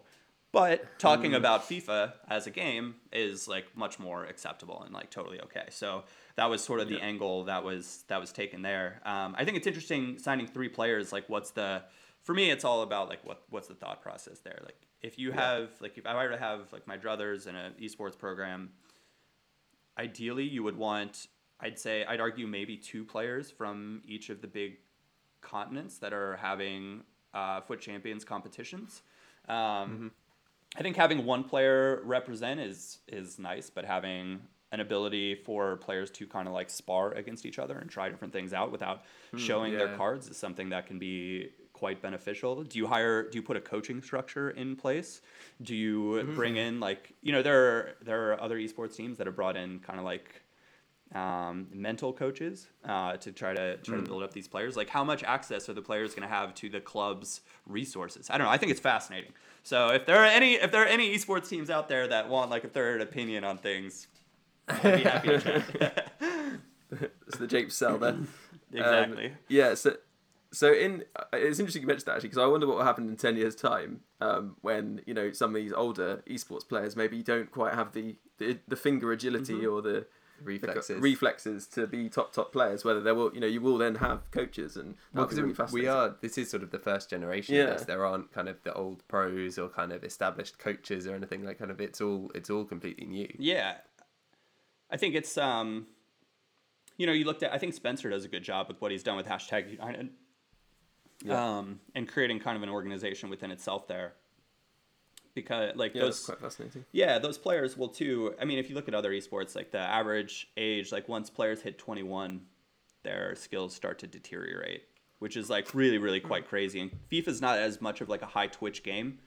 But talking about FIFA as a game is like much more acceptable and like totally okay. So that was sort of the angle that was taken there. I think it's interesting signing 3 players. Like, for me, it's all about like what's the thought process there. Like, if you have if I were to have like my druthers in an esports program, ideally you would want, I'd argue maybe 2 players from each of the big continents that are having FUT Champions competitions. I think having 1 player represent is nice, but having an ability for players to kind of like spar against each other and try different things out without showing their cards is something that can be quite beneficial. Do you put a coaching structure in place? Do you bring in like, there are other esports teams that have brought in kind of like mental coaches to try to build up these players. Like, how much access are the players going to have to the club's resources? I don't know. I think it's fascinating. So if there are any esports teams out there that want like a third opinion on things, I'd be happy to chat. It's the Japes sell there. Exactly. So it's interesting you mentioned that, actually, because I wonder what will happen in 10 years' time when some of these older esports players maybe don't quite have the finger agility or the reflexes to be top players. Whether there will you will then have coaches, and really this is sort of the first generation of this. There aren't kind of the old pros or kind of established coaches or anything. Like, kind of it's all completely new. Yeah, I think it's you looked at, I think Spencer does a good job with what he's done with #United. And creating kind of an organization within itself there, because like that's quite fascinating. Those players will too. I mean, if you look at other esports, like the average age, like once players hit 21, their skills start to deteriorate, which is like really, really quite crazy. And FIFA's not as much of like a high twitch game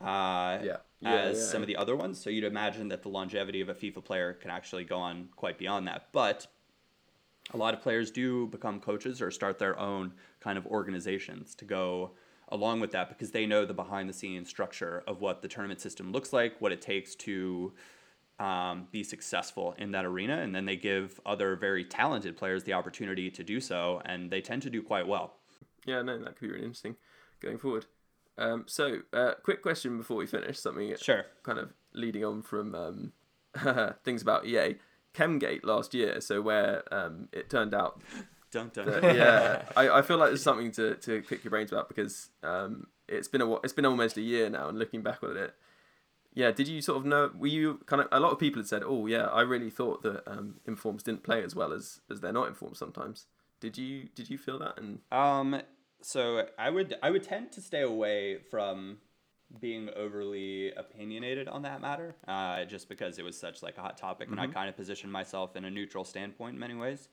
as some of the other ones. So you'd imagine that the longevity of a FIFA player can actually go on quite beyond that. But a lot of players do become coaches or start their own kind of organizations to go along with that, because they know the behind the scenes structure of what the tournament system looks like, what it takes to be successful in that arena. And then they give other very talented players the opportunity to do so, and they tend to do quite well. Yeah, no, that could be really interesting going forward. So quick question before we finish, something kind of leading on from things about EA. Chemgate last year, so where it turned out dun, dun. I feel like there's something to pick your brains about, because it's been almost a year now, and looking back on it, did you sort of know, were you kind of, a lot of people had said, I really thought that Informs didn't play as well as they're not informed sometimes. Did you feel that? And so I would tend to stay away from being overly opinionated on that matter, just because it was such like a hot topic, and I kind of positioned myself in a neutral standpoint in many ways.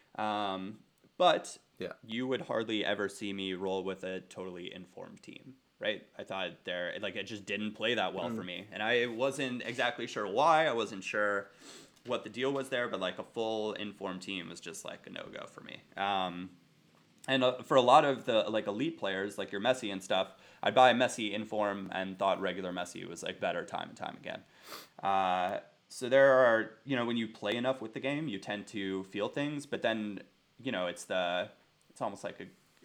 But you would hardly ever see me roll with a totally informed team, right? I thought it just didn't play that well for me, and I wasn't exactly sure why. I wasn't sure what the deal was there, but like a full informed team was just like a no-go for me. And for a lot of the like elite players, like your Messi and stuff, I'd buy Messi Inform and thought regular Messi was like better time and time again. So there are, when you play enough with the game, you tend to feel things, but then, it's almost like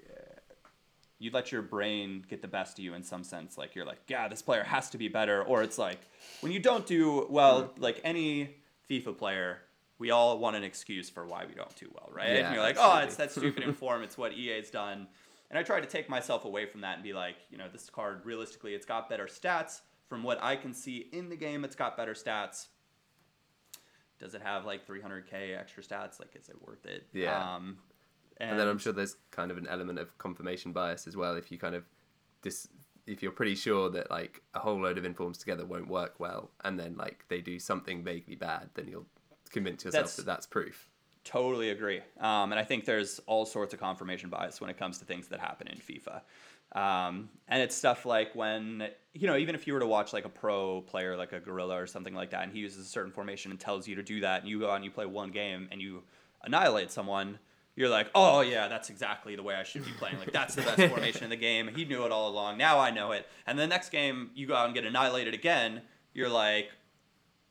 you let your brain get the best of you in some sense. Like, you're like, this player has to be better. Or it's like, when you don't do well, like any FIFA player, we all want an excuse for why we don't do well, right? Yeah, and you're like, absolutely. It's that stupid Inform, it's what EA's done. And I try to take myself away from that and be like, this card, realistically, it's got better stats. From what I can see in the game, it's got better stats. Does it have like 300k extra stats? Like, is it worth it? Yeah. And then I'm sure there's kind of an element of confirmation bias as well. If you kind of if you're pretty sure that like a whole load of Informs together won't work well, and then like they do something vaguely bad, then you'll convince yourself that that's proof. Totally agree. And I think there's all sorts of confirmation bias when it comes to things that happen in FIFA. And it's stuff like when, even if you were to watch like a pro player, like a Gorilla or something like that, and he uses a certain formation and tells you to do that, and you go out and you play one game and you annihilate someone, you're like, oh yeah, that's exactly the way I should be playing. Like, that's the best formation in the game. He knew it all along. Now I know it. And the next game you go out and get annihilated again, you're like,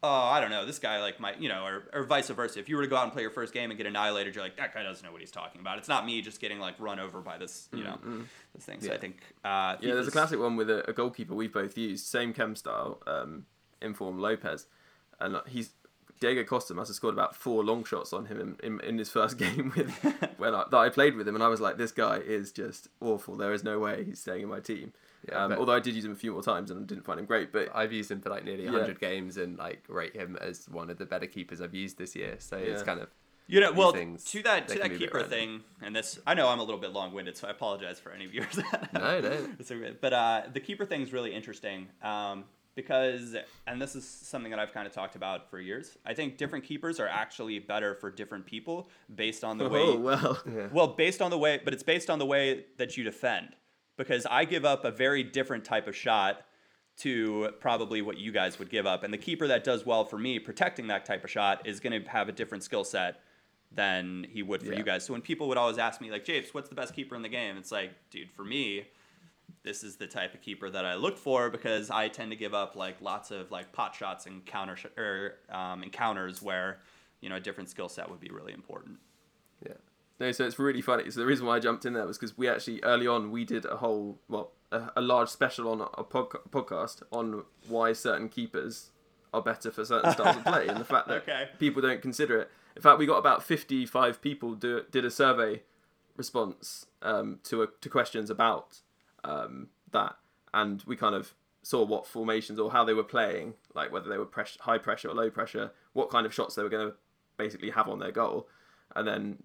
I don't know, this guy like might, or vice versa. If you were to go out and play your first game and get annihilated, you're like, that guy doesn't know what he's talking about. It's not me just getting like run over by this, this thing. So I think there's a classic one with a goalkeeper we've both used, same chem style, Inform Lopez, and Diego Costa must have scored about 4 long shots on him in his first game that I played with him, and I was like, this guy is just awful. There is no way he's staying in my team. Yeah, although I did use him a few more times and didn't find him great, but I've used him for like nearly 100 games and like rate him as one of the better keepers I've used this year. So it's kind of to that keeper thing, and this, I know I'm a little bit long-winded, so I apologize for any viewers. No. But the keeper thing is really interesting because, and this is something that I've kind of talked about for years. I think different keepers are actually better for different people based on the way. Based on the way, but it's based on the way that you defend. Because I give up a very different type of shot to probably what you guys would give up. And the keeper that does well for me protecting that type of shot is going to have a different skill set than he would for you guys. So when people would always ask me, like, Japes, what's the best keeper in the game? It's like, dude, for me, this is the type of keeper that I look for because I tend to give up like lots of like pot shots and encounters where, a different skill set would be really important. Yeah. No, so it's really funny. So the reason why I jumped in there was because we actually, early on, we did a large special on a podcast on why certain keepers are better for certain styles of play, and the fact that people don't consider it. In fact, we got about 55 people did a survey response to questions about that, and we kind of saw what formations or how they were playing, like whether they were high pressure or low pressure, what kind of shots they were going to basically have on their goal. And then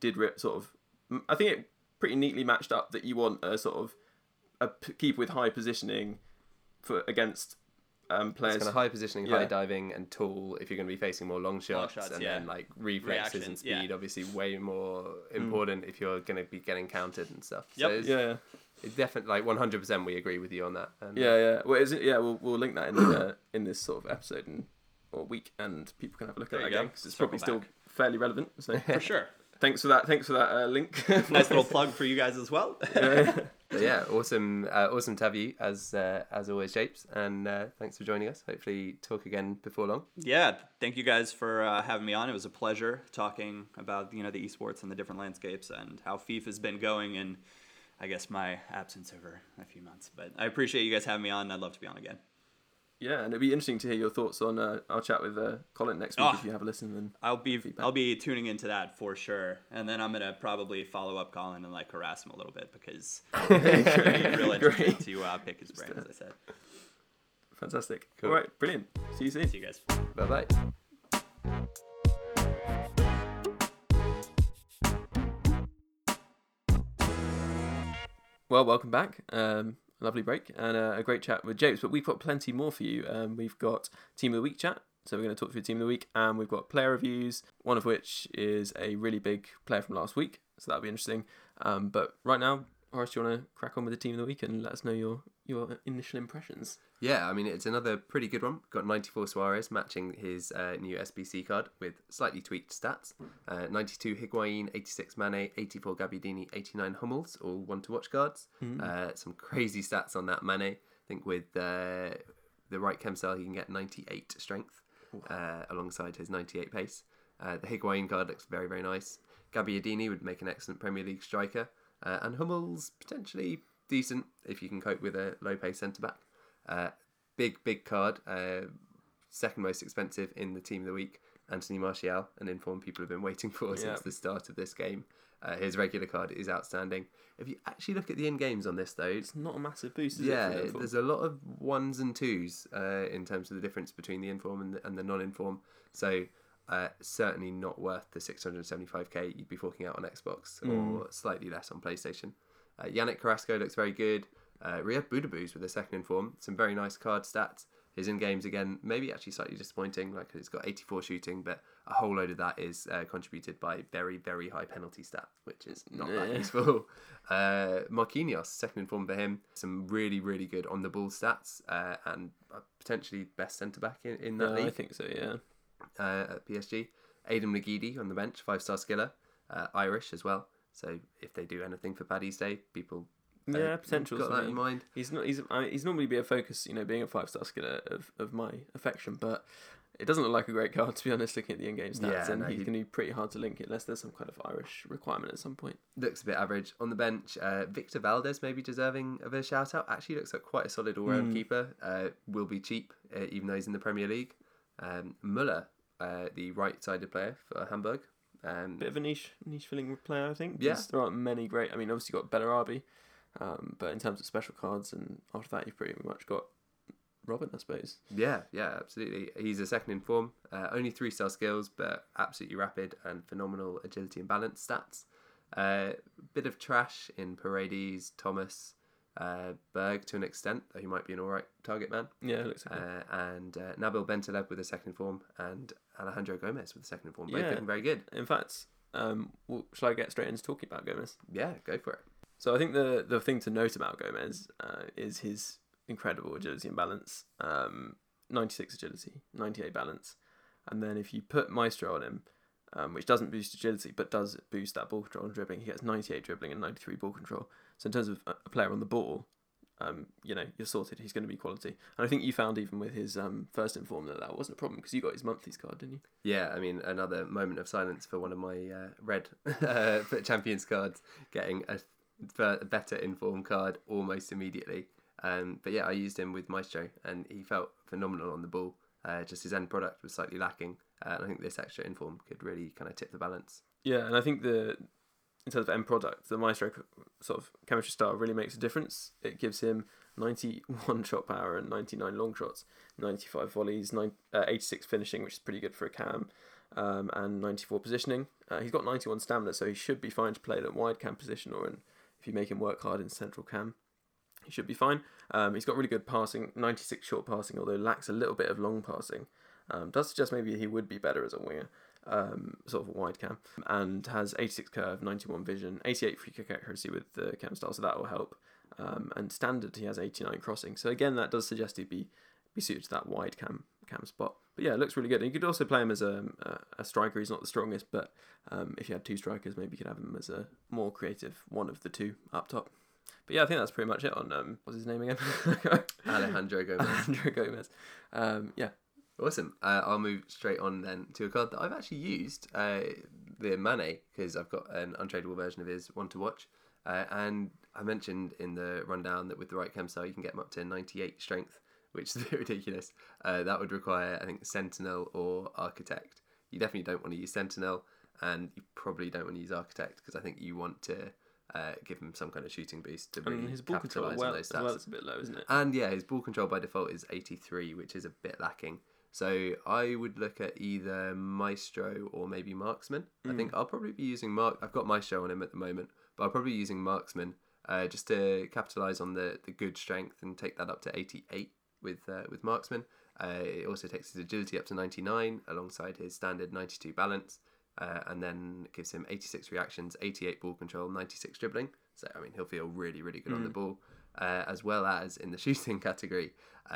I think it pretty neatly matched up that you want a sort of a keeper with high positioning against players. It's kind of high positioning, high diving, and tall if you're going to be facing more long shots and then like reflexes and speed, obviously way more important if you're going to be getting countered and stuff. Yep. So it's definitely like 100% we agree with you on that. And, Well, we'll link that in this sort of episode or week, and people can have a look at that again because it's probably still fairly relevant. So for sure. Thanks for that link. Nice little plug for you guys as well. But yeah, awesome to have you as always, Japes, and thanks for joining us. Hopefully talk again before long. Yeah, thank you guys for having me on. It was a pleasure talking about the esports and the different landscapes and how FIFA's been going in, I guess, my absence over a few months. But I appreciate you guys having me on, and I'd love to be on again. Yeah, and it'd be interesting to hear your thoughts on our chat with Colin next week if you have a listen. And I'll be tuning into that for sure, and then I'm gonna probably follow up Colin and like harass him a little bit because it's real interesting to pick his brain, as I said. Fantastic. Cool. All right, brilliant. See you soon. See you guys. Bye bye. Well, welcome back. Lovely break and a great chat with Japes, but we've got plenty more for you. We've got Team of the Week chat, so we're going to talk through Team of the Week, and we've got player reviews, one of which is a really big player from last week, so that'll be interesting. But right now, Horace, do you want to crack on with the Team of the Week and let us know your initial impressions? Yeah, I mean, it's another pretty good one. Got 94 Suarez matching his new SBC card with slightly tweaked stats. 92 Higuain, 86 Mane, 84 Gabbiadini, 89 Hummels, all one-to-watch cards. Some crazy stats on that Mane. I think with the right chem style, he can get 98 strength alongside his 98 pace. The Higuain card looks very, very nice. Gabbiadini would make an excellent Premier League striker. And Hummels, potentially decent if you can cope with a low-pace centre-back. Big card, second most expensive in the Team of the Week, Anthony Martial, an informed people have been waiting for since the start of this game. His regular card is outstanding. If you actually look at the end games on this, though, it's not a massive boost, is it? Yeah, there's a lot of ones and twos in terms of the difference between the inform and the non-inform. So certainly not worth the 675k you'd be forking out on Xbox or slightly less on PlayStation. Yannick Carrasco looks very good. Riyad Boudebouz with a second inform, some very nice card stats. His in-games, again, maybe actually slightly disappointing, like he's got 84 shooting, but a whole load of that is contributed by very, very high penalty stat, which is not that useful. Marquinhos, second inform for him, some really, really good on-the-ball stats, and potentially best centre-back in that league. I think so, yeah. At PSG. Aidan Magidi on the bench, 5-star skiller, Irish as well. So if they do anything for Paddy's Day, people potential. Got that in mind. He's normally be a focus, being a 5-star skiller of my affection, but It doesn't look like a great card, to be honest, looking at the in-game stats, Yeah, and no, he's he- going to be pretty hard to link unless there's some kind of Irish requirement at some point. Looks a bit average. On the bench, Victor Valdez may be deserving of a shout-out. Actually looks like quite a solid all-round keeper. Will be cheap, even though he's in the Premier League. Müller, the right-sided player for Hamburg. Bit of a niche filling player, I think. Yeah. Because there aren't many great. I mean, obviously you've got Bellarabi, but in terms of special cards, and after that you've pretty much got Robin, I suppose. Yeah, absolutely. He's a second in form. Only 3-star skills, but absolutely rapid and phenomenal agility and balance stats. Bit of trash in Paredes, Thomas, Berg to an extent, though he might be an alright target man. Yeah, it looks like it. And Nabil Bentaleb with a second in form, and Alejandro Gomez with a second in form. Both Yeah. looking very good. In fact, shall I get straight into talking about Gomez? Yeah, go for it. So I think the thing to note about Gomez is his incredible agility and balance. 96 agility, 98 balance. And then if you put Maestro on him, which doesn't boost agility but does boost that ball control and dribbling, he gets 98 dribbling and 93 ball control. So in terms of a player on the ball, you're sorted. He's going to be quality. And I think you found even with his first in form that wasn't a problem because you got his monthlies card, didn't you? Yeah, I mean, another moment of silence for one of my red Champions cards, getting a better informed card almost immediately. But yeah, I used him with Maestro and he felt phenomenal on the ball. Just his end product was slightly lacking. And I think this extra inform could really kind of tip the balance. Yeah, and I think in terms of end product, the Maestro sort of chemistry style really makes a difference. It gives him 91 shot power and 99 long shots, 95 volleys, 86 finishing, which is pretty good for a cam, and 94 positioning. He's got 91 stamina, so he should be fine to play at wide cam position, or if you make him work hard in central cam, he should be fine. He's got really good passing, 96 short passing, although lacks a little bit of long passing. Does suggest maybe he would be better as a winger. Sort of a wide cam, and has 86 curve, 91 vision, 88 free kick accuracy with the cam style, so that will help. And standard, he has 89 crossing. So again, that does suggest he'd be suited to that wide cam spot. But yeah, it looks really good. And you could also play him as a striker. He's not the strongest, but if you had two strikers, maybe you could have him as a more creative one of the two up top. But yeah, I think that's pretty much it on what's his name again? Alejandro Gomez. Alejandro Gomez. Yeah. Awesome. I'll move straight on then to a card that I've actually used, the Mane, because I've got an untradeable version of his one to watch. And I mentioned in the rundown that with the right chem style you can get him up to 98 strength, which is a bit ridiculous. That would require, I think, Sentinel or Architect. You definitely don't want to use Sentinel, and you probably don't want to use Architect because I think you want to give him some kind of shooting boost to really his ball control capitalise on those stats. it's a bit low, isn't it? And yeah, his ball control by default is 83, which is a bit lacking. So I would look at either Maestro or maybe Marksman. I think I'll probably be using I've got Maestro on him at the moment, but I'll probably be using Marksman just to capitalise on the good strength and take that up to 88 with Marksman. It also takes his agility up to 99 alongside his standard 92 balance, and then gives him 86 reactions, 88 ball control, 96 dribbling. So I mean, he'll feel really, really good on the ball. As well as in the shooting category,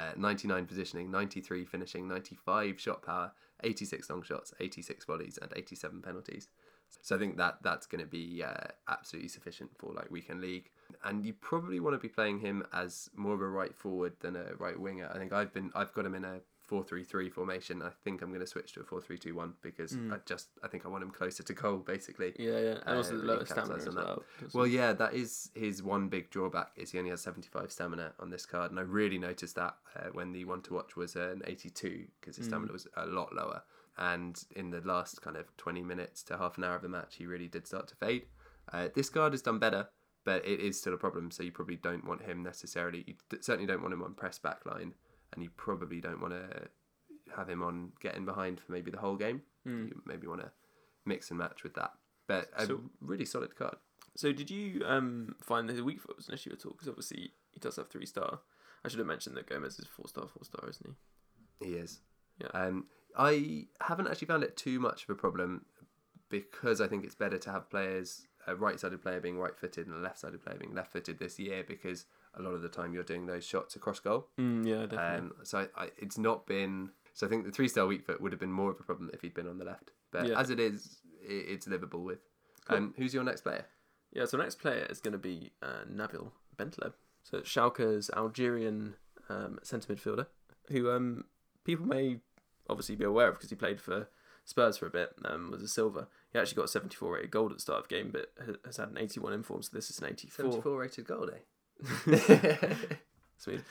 99 positioning, 93 finishing, 95 shot power, 86 long shots, 86 volleys, and 87 penalties. So I think that's going to be absolutely sufficient for like weekend league. And you probably want to be playing him as more of a right forward than a right winger. I think I've got him in a 4-3-3 formation. I think I'm going to switch to a 4-3-2-1 because I think I want him closer to goal basically. Yeah. And also the really lower stamina capitalise as on that. well. Well, yeah, that is his one big drawback is he only has 75 stamina on this card, and I really noticed that when the one to watch was an 82 because his stamina was a lot lower. And in the last kind of 20 minutes to half an hour of the match, he really did start to fade. This card has done better, but it is still a problem. So you probably don't want him necessarily. You certainly don't want him on press back line, and you probably don't want to have him on getting behind for maybe the whole game. You maybe want to mix and match with that. But a really solid card. So did you find that his weak foot was an issue at all? Because obviously he does have 3-star. I should have mentioned that Gomez is 4-star, isn't he? He is. Yeah. I haven't actually found it too much of a problem because I think it's better to have players, a right-sided player being right-footed and a left-sided player being left-footed this year because a lot of the time you're doing those shots across goal. Yeah, definitely. So it's not been... So I think the 3-star weak foot would have been more of a problem if he'd been on the left. But as it is, it's livable with. Cool. Who's your next player? Yeah, so next player is going to be Nabil Bentaleb. So Schalke's Algerian centre midfielder, who people may obviously be aware of because he played for Spurs for a bit, was a silver. He actually got a 74 rated gold at the start of the game, but has had an 81 in form, so this is an 84. 74 rated gold, eh? Smooth.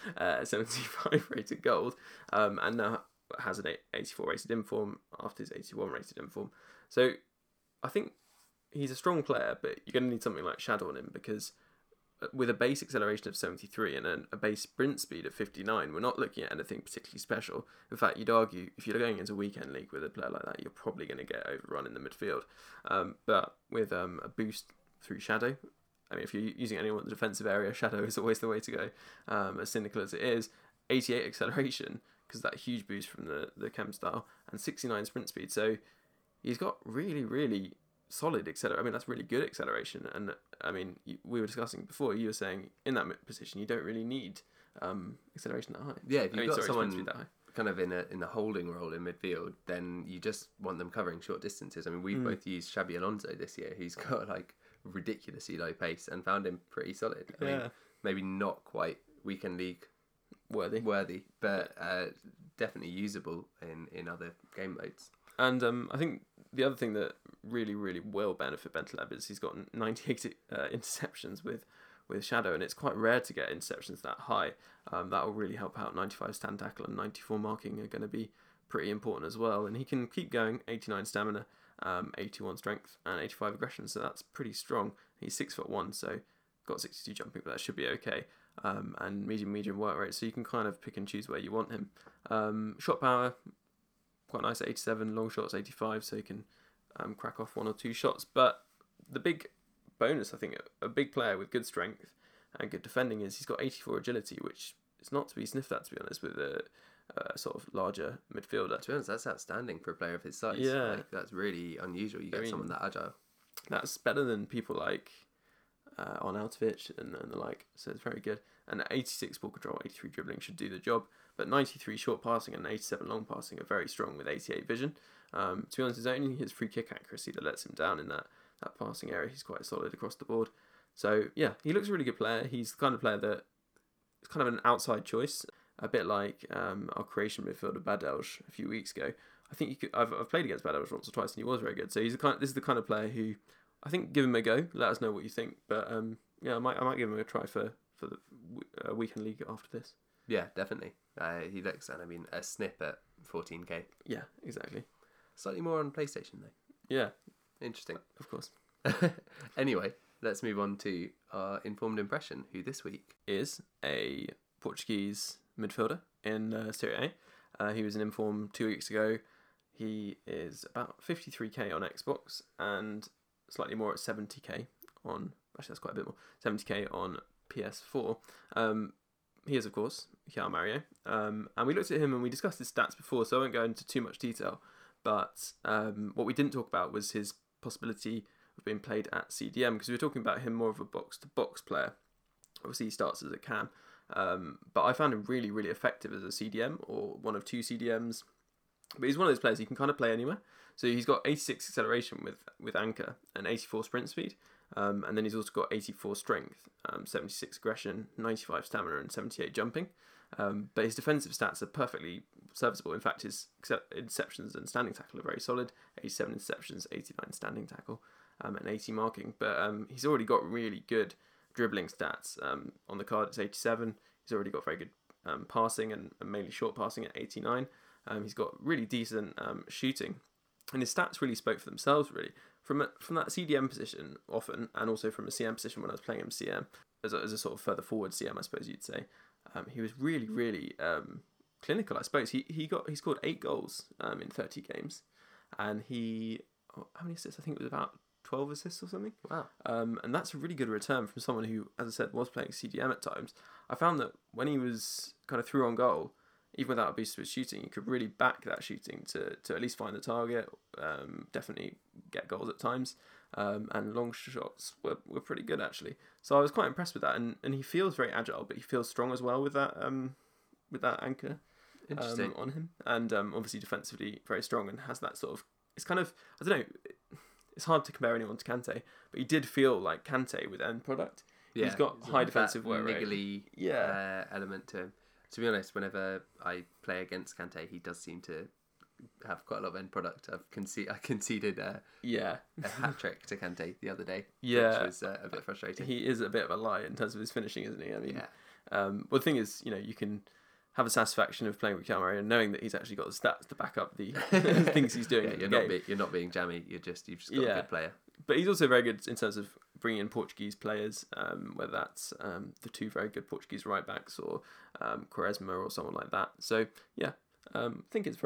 75 rated gold, and now has an 84 rated inform after his 81 rated inform. So I think he's a strong player, but you're going to need something like Shadow on him, because with a base acceleration of 73 and a base sprint speed of 59, we're not looking at anything particularly special. In fact, you'd argue if you're going into weekend league with a player like that, you're probably going to get overrun in the midfield. But with a boost through Shadow, I mean, if you're using anyone in the defensive area, Shadow is always the way to go. As cynical as it is, 88 acceleration, because that huge boost from the chem style, and 69 sprint speed. So he's got really, really solid acceleration. I mean, that's really good acceleration. And I mean, we were discussing before, you were saying in that position, you don't really need acceleration that high. Yeah, if you've got sprint speed someone that high. kind of in a holding role in midfield, then you just want them covering short distances. I mean, we've both used Xabi Alonso this year. He's got like ridiculously low pace and found him pretty solid. I mean, maybe not quite weekend league worthy, but definitely usable in other game modes. And I think the other thing that really, really will benefit Bentaleb is he's got 98 interceptions with Shadow, and it's quite rare to get interceptions that high. That will really help out. 95 stand tackle and 94 marking are going to be pretty important as well. And he can keep going, 89 stamina, 81 strength, and 85 aggression, so that's pretty strong. He's 6'1", so got 62 jumping, but that should be okay. And medium work rate, so you can kind of pick and choose where you want him. Shot power, quite nice at 87, long shots 85, so you can crack off one or two shots. But the big bonus, I think, a big player with good strength and good defending is he's got 84 agility, which is not to be sniffed at, to be honest, with a sort of larger midfielder. To be honest, that's outstanding for a player of his size. Yeah. Like, that's really unusual. You get someone that agile. That's better than people like Arnautovic and the like, so it's very good. And 86 ball control, 83 dribbling should do the job, but 93 short passing and 87 long passing are very strong with 88 vision. To be honest, it's only his free kick accuracy that lets him down in that passing area. He's quite solid across the board. So yeah, he looks a really good player. He's the kind of player that is kind of an outside choice, a bit like our Croatian midfielder Badelj a few weeks ago. I think you could. I've played against Badelj once or twice, and he was very good. So this is the kind of player who I think give him a go. Let us know what you think. But yeah, I might give him a try for the weekend league after this. Yeah, definitely. He looks, and I mean, a snip at 14k. Yeah, exactly. Slightly more on PlayStation though. Yeah, Interesting. of course. Anyway, let's move on to our informed impression, who this week Is a Portuguese midfielder in Serie A. He was in inform 2 weeks ago. He is about 53k on Xbox and slightly more at 70k on. Actually, that's quite a bit more. 70k on PS4. He is, of course, João Mario. And we looked at him and we discussed his stats before, so I won't go into too much detail. But what we didn't talk about was his possibility of being played at CDM, because we were talking about him more of a box-to-box player. Obviously, he starts as a cam. But I found him really, really effective as a CDM, or one of two CDMs. But he's one of those players you can kind of play anywhere. So he's got 86 acceleration with anchor and 84 sprint speed. And then he's also got 84 strength, 76 aggression, 95 stamina, and 78 jumping. But his defensive stats are perfectly serviceable. In fact, his interceptions and standing tackle are very solid. 87 interceptions, 89 standing tackle, and 80 marking. But he's already got really good dribbling stats. On the card, it's 87. He's already got very good passing and mainly short passing at 89. He's got really decent shooting. And his stats really spoke for themselves, really. From that CDM position, often, and also from a CM position when I was playing him CM, as a sort of further forward CM, I suppose you'd say. He was really, really clinical, I suppose. He scored 8 goals in 30 games. And how many assists? I think it was about 12 assists or something. Wow. And that's a really good return from someone who, as I said, was playing CDM at times. I found that when he was kind of through on goal, even without a boost to his shooting, you could really back that shooting to at least find the target, definitely get goals at times, and long shots were pretty good, actually. So I was quite impressed with that, and he feels very agile, but he feels strong as well with that anchor on him, and obviously defensively very strong, and has that sort of, it's kind of, I don't know, it's hard to compare anyone to Kante, but he did feel like Kante with end product. Yeah, he's got high defensive work rate. Niggly element to him. To be honest, whenever I play against Kante, he does seem to have quite a lot of end product. I conceded a hat trick to Kante the other day, which was a bit frustrating. He is a bit of a lie in terms of his finishing, isn't he? I mean, well, the thing is, you can have a satisfaction of playing with Calmari and knowing that he's actually got the stats to back up the things he's doing. You're not being jammy. You've just got a good player. But he's also very good in terms of bringing in Portuguese players, whether that's the two very good Portuguese right backs or Quaresma or someone like that. So I think it's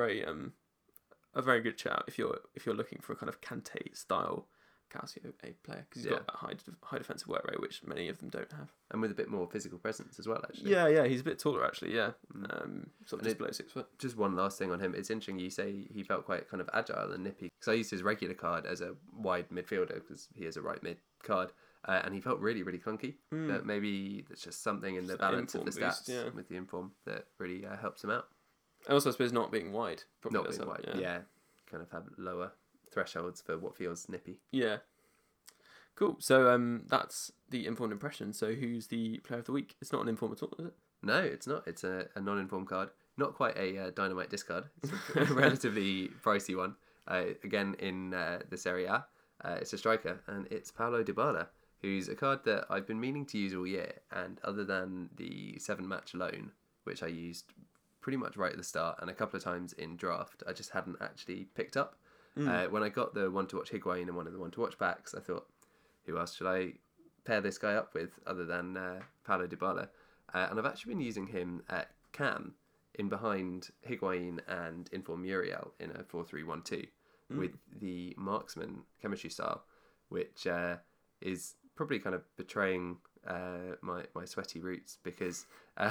a very good shout if you're looking for a kind of Kante style Calcio A player, because he's got a high defensive work rate, which many of them don't have, and with a bit more physical presence as well. Actually, he's a bit taller actually. Sort of just below 6 foot. Just one last thing on him. It's interesting you say he felt quite kind of agile and nippy, because I used his regular card as a wide midfielder because he is a right mid card, and he felt really really clunky. But maybe there's just something in the balance of the stats with the inform that really helps him out. And also, I suppose not being wide probably not does being help. wide, kind of have lower thresholds for what feels nippy. Yeah. Cool. So that's the informed impression. So who's the player of the week? It's not an inform at all, is it? No, it's not. It's a non-informed card. Not quite a dynamite discard. It's a relatively pricey one. Again, in the Serie A, it's a striker, and it's Paulo Dybala, who's a card that I've been meaning to use all year. And other than the 7-match loan, which I used pretty much right at the start and a couple of times in draft, I just hadn't actually picked up. When I got the one to watch Higuain and one of the one to watch packs, I thought, who else should I pair this guy up with other than Paulo Dybala? And I've actually been using him at cam in behind Higuain and Inform Muriel in a 4-3-1-2 with the marksman chemistry style, which is probably kind of betraying my sweaty roots, because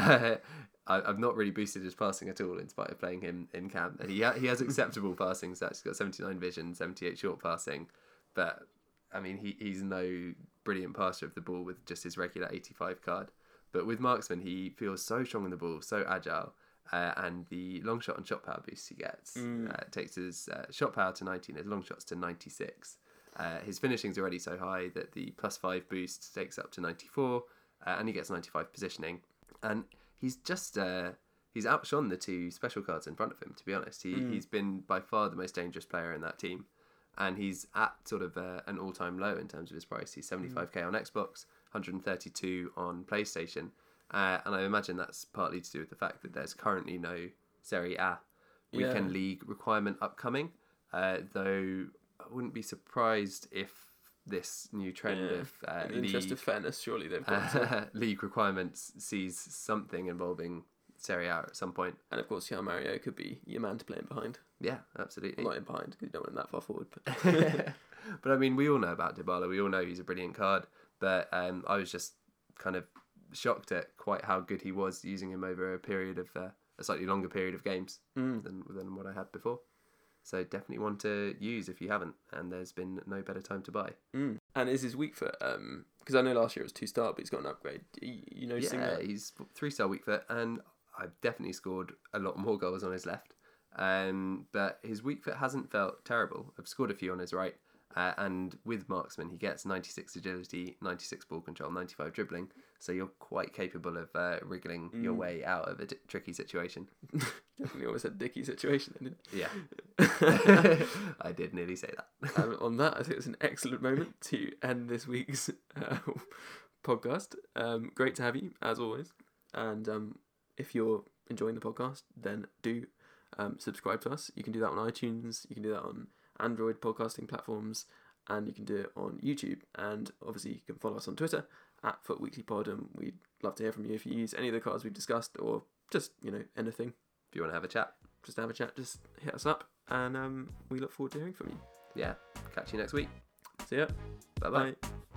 I've not really boosted his passing at all in spite of playing him in cam, and he has acceptable passing stats. He's got 79 vision, 78 short passing, but I mean he's no brilliant passer of the ball with just his regular 85 card. But with marksman, he feels so strong on the ball, so agile, and the long shot and shot power boost he gets takes his shot power to 90 and his long shots to 96. His finishing's already so high that the +5 boost takes up to 94, and he gets 95 positioning. And he's just he's outshone the two special cards in front of him, to be honest. He's been by far the most dangerous player in that team, and he's at sort of an all-time low in terms of his price. He's 75k on Xbox, 132 on PlayStation, and I imagine that's partly to do with the fact that there's currently no Serie A Weekend League requirement upcoming, though I wouldn't be surprised if this new trend of in the interest of fairness, surely they've got league requirements sees something involving Serie A at some point. And of course, Mario could be your man to play in behind. Yeah, absolutely. Not in behind, because you don't want him that far forward. But but I mean, we all know about Dybala. We all know he's a brilliant card. But I was just kind of shocked at quite how good he was, using him over a period of a slightly longer period of games than what I had before. So definitely one to use if you haven't, and there's been no better time to buy. And is his weak foot? Because I know last year it was 2-star, but he's got an upgrade. You noticing that? Yeah, he's 3-star weak foot, and I've definitely scored a lot more goals on his left. But his weak foot hasn't felt terrible. I've scored a few on his right, and with marksman he gets 96 agility, 96 ball control, 95 dribbling. So you're quite capable of wriggling your way out of a tricky situation. Definitely almost a dicky situation, didn't it? Yeah. I did nearly say that. On that, I think it's an excellent moment to end this week's podcast. Great to have you, as always. And if you're enjoying the podcast, then do subscribe to us. You can do that on iTunes, you can do that on Android podcasting platforms, and you can do it on YouTube. And obviously you can follow us on Twitter @FootWeeklyPod, and we'd love to hear from you if you use any of the cards we've discussed, or just, anything. If you want to have a chat. Just have a chat, just hit us up, and we look forward to hearing from you. Yeah, catch you next week. See ya. Bye-bye. Bye.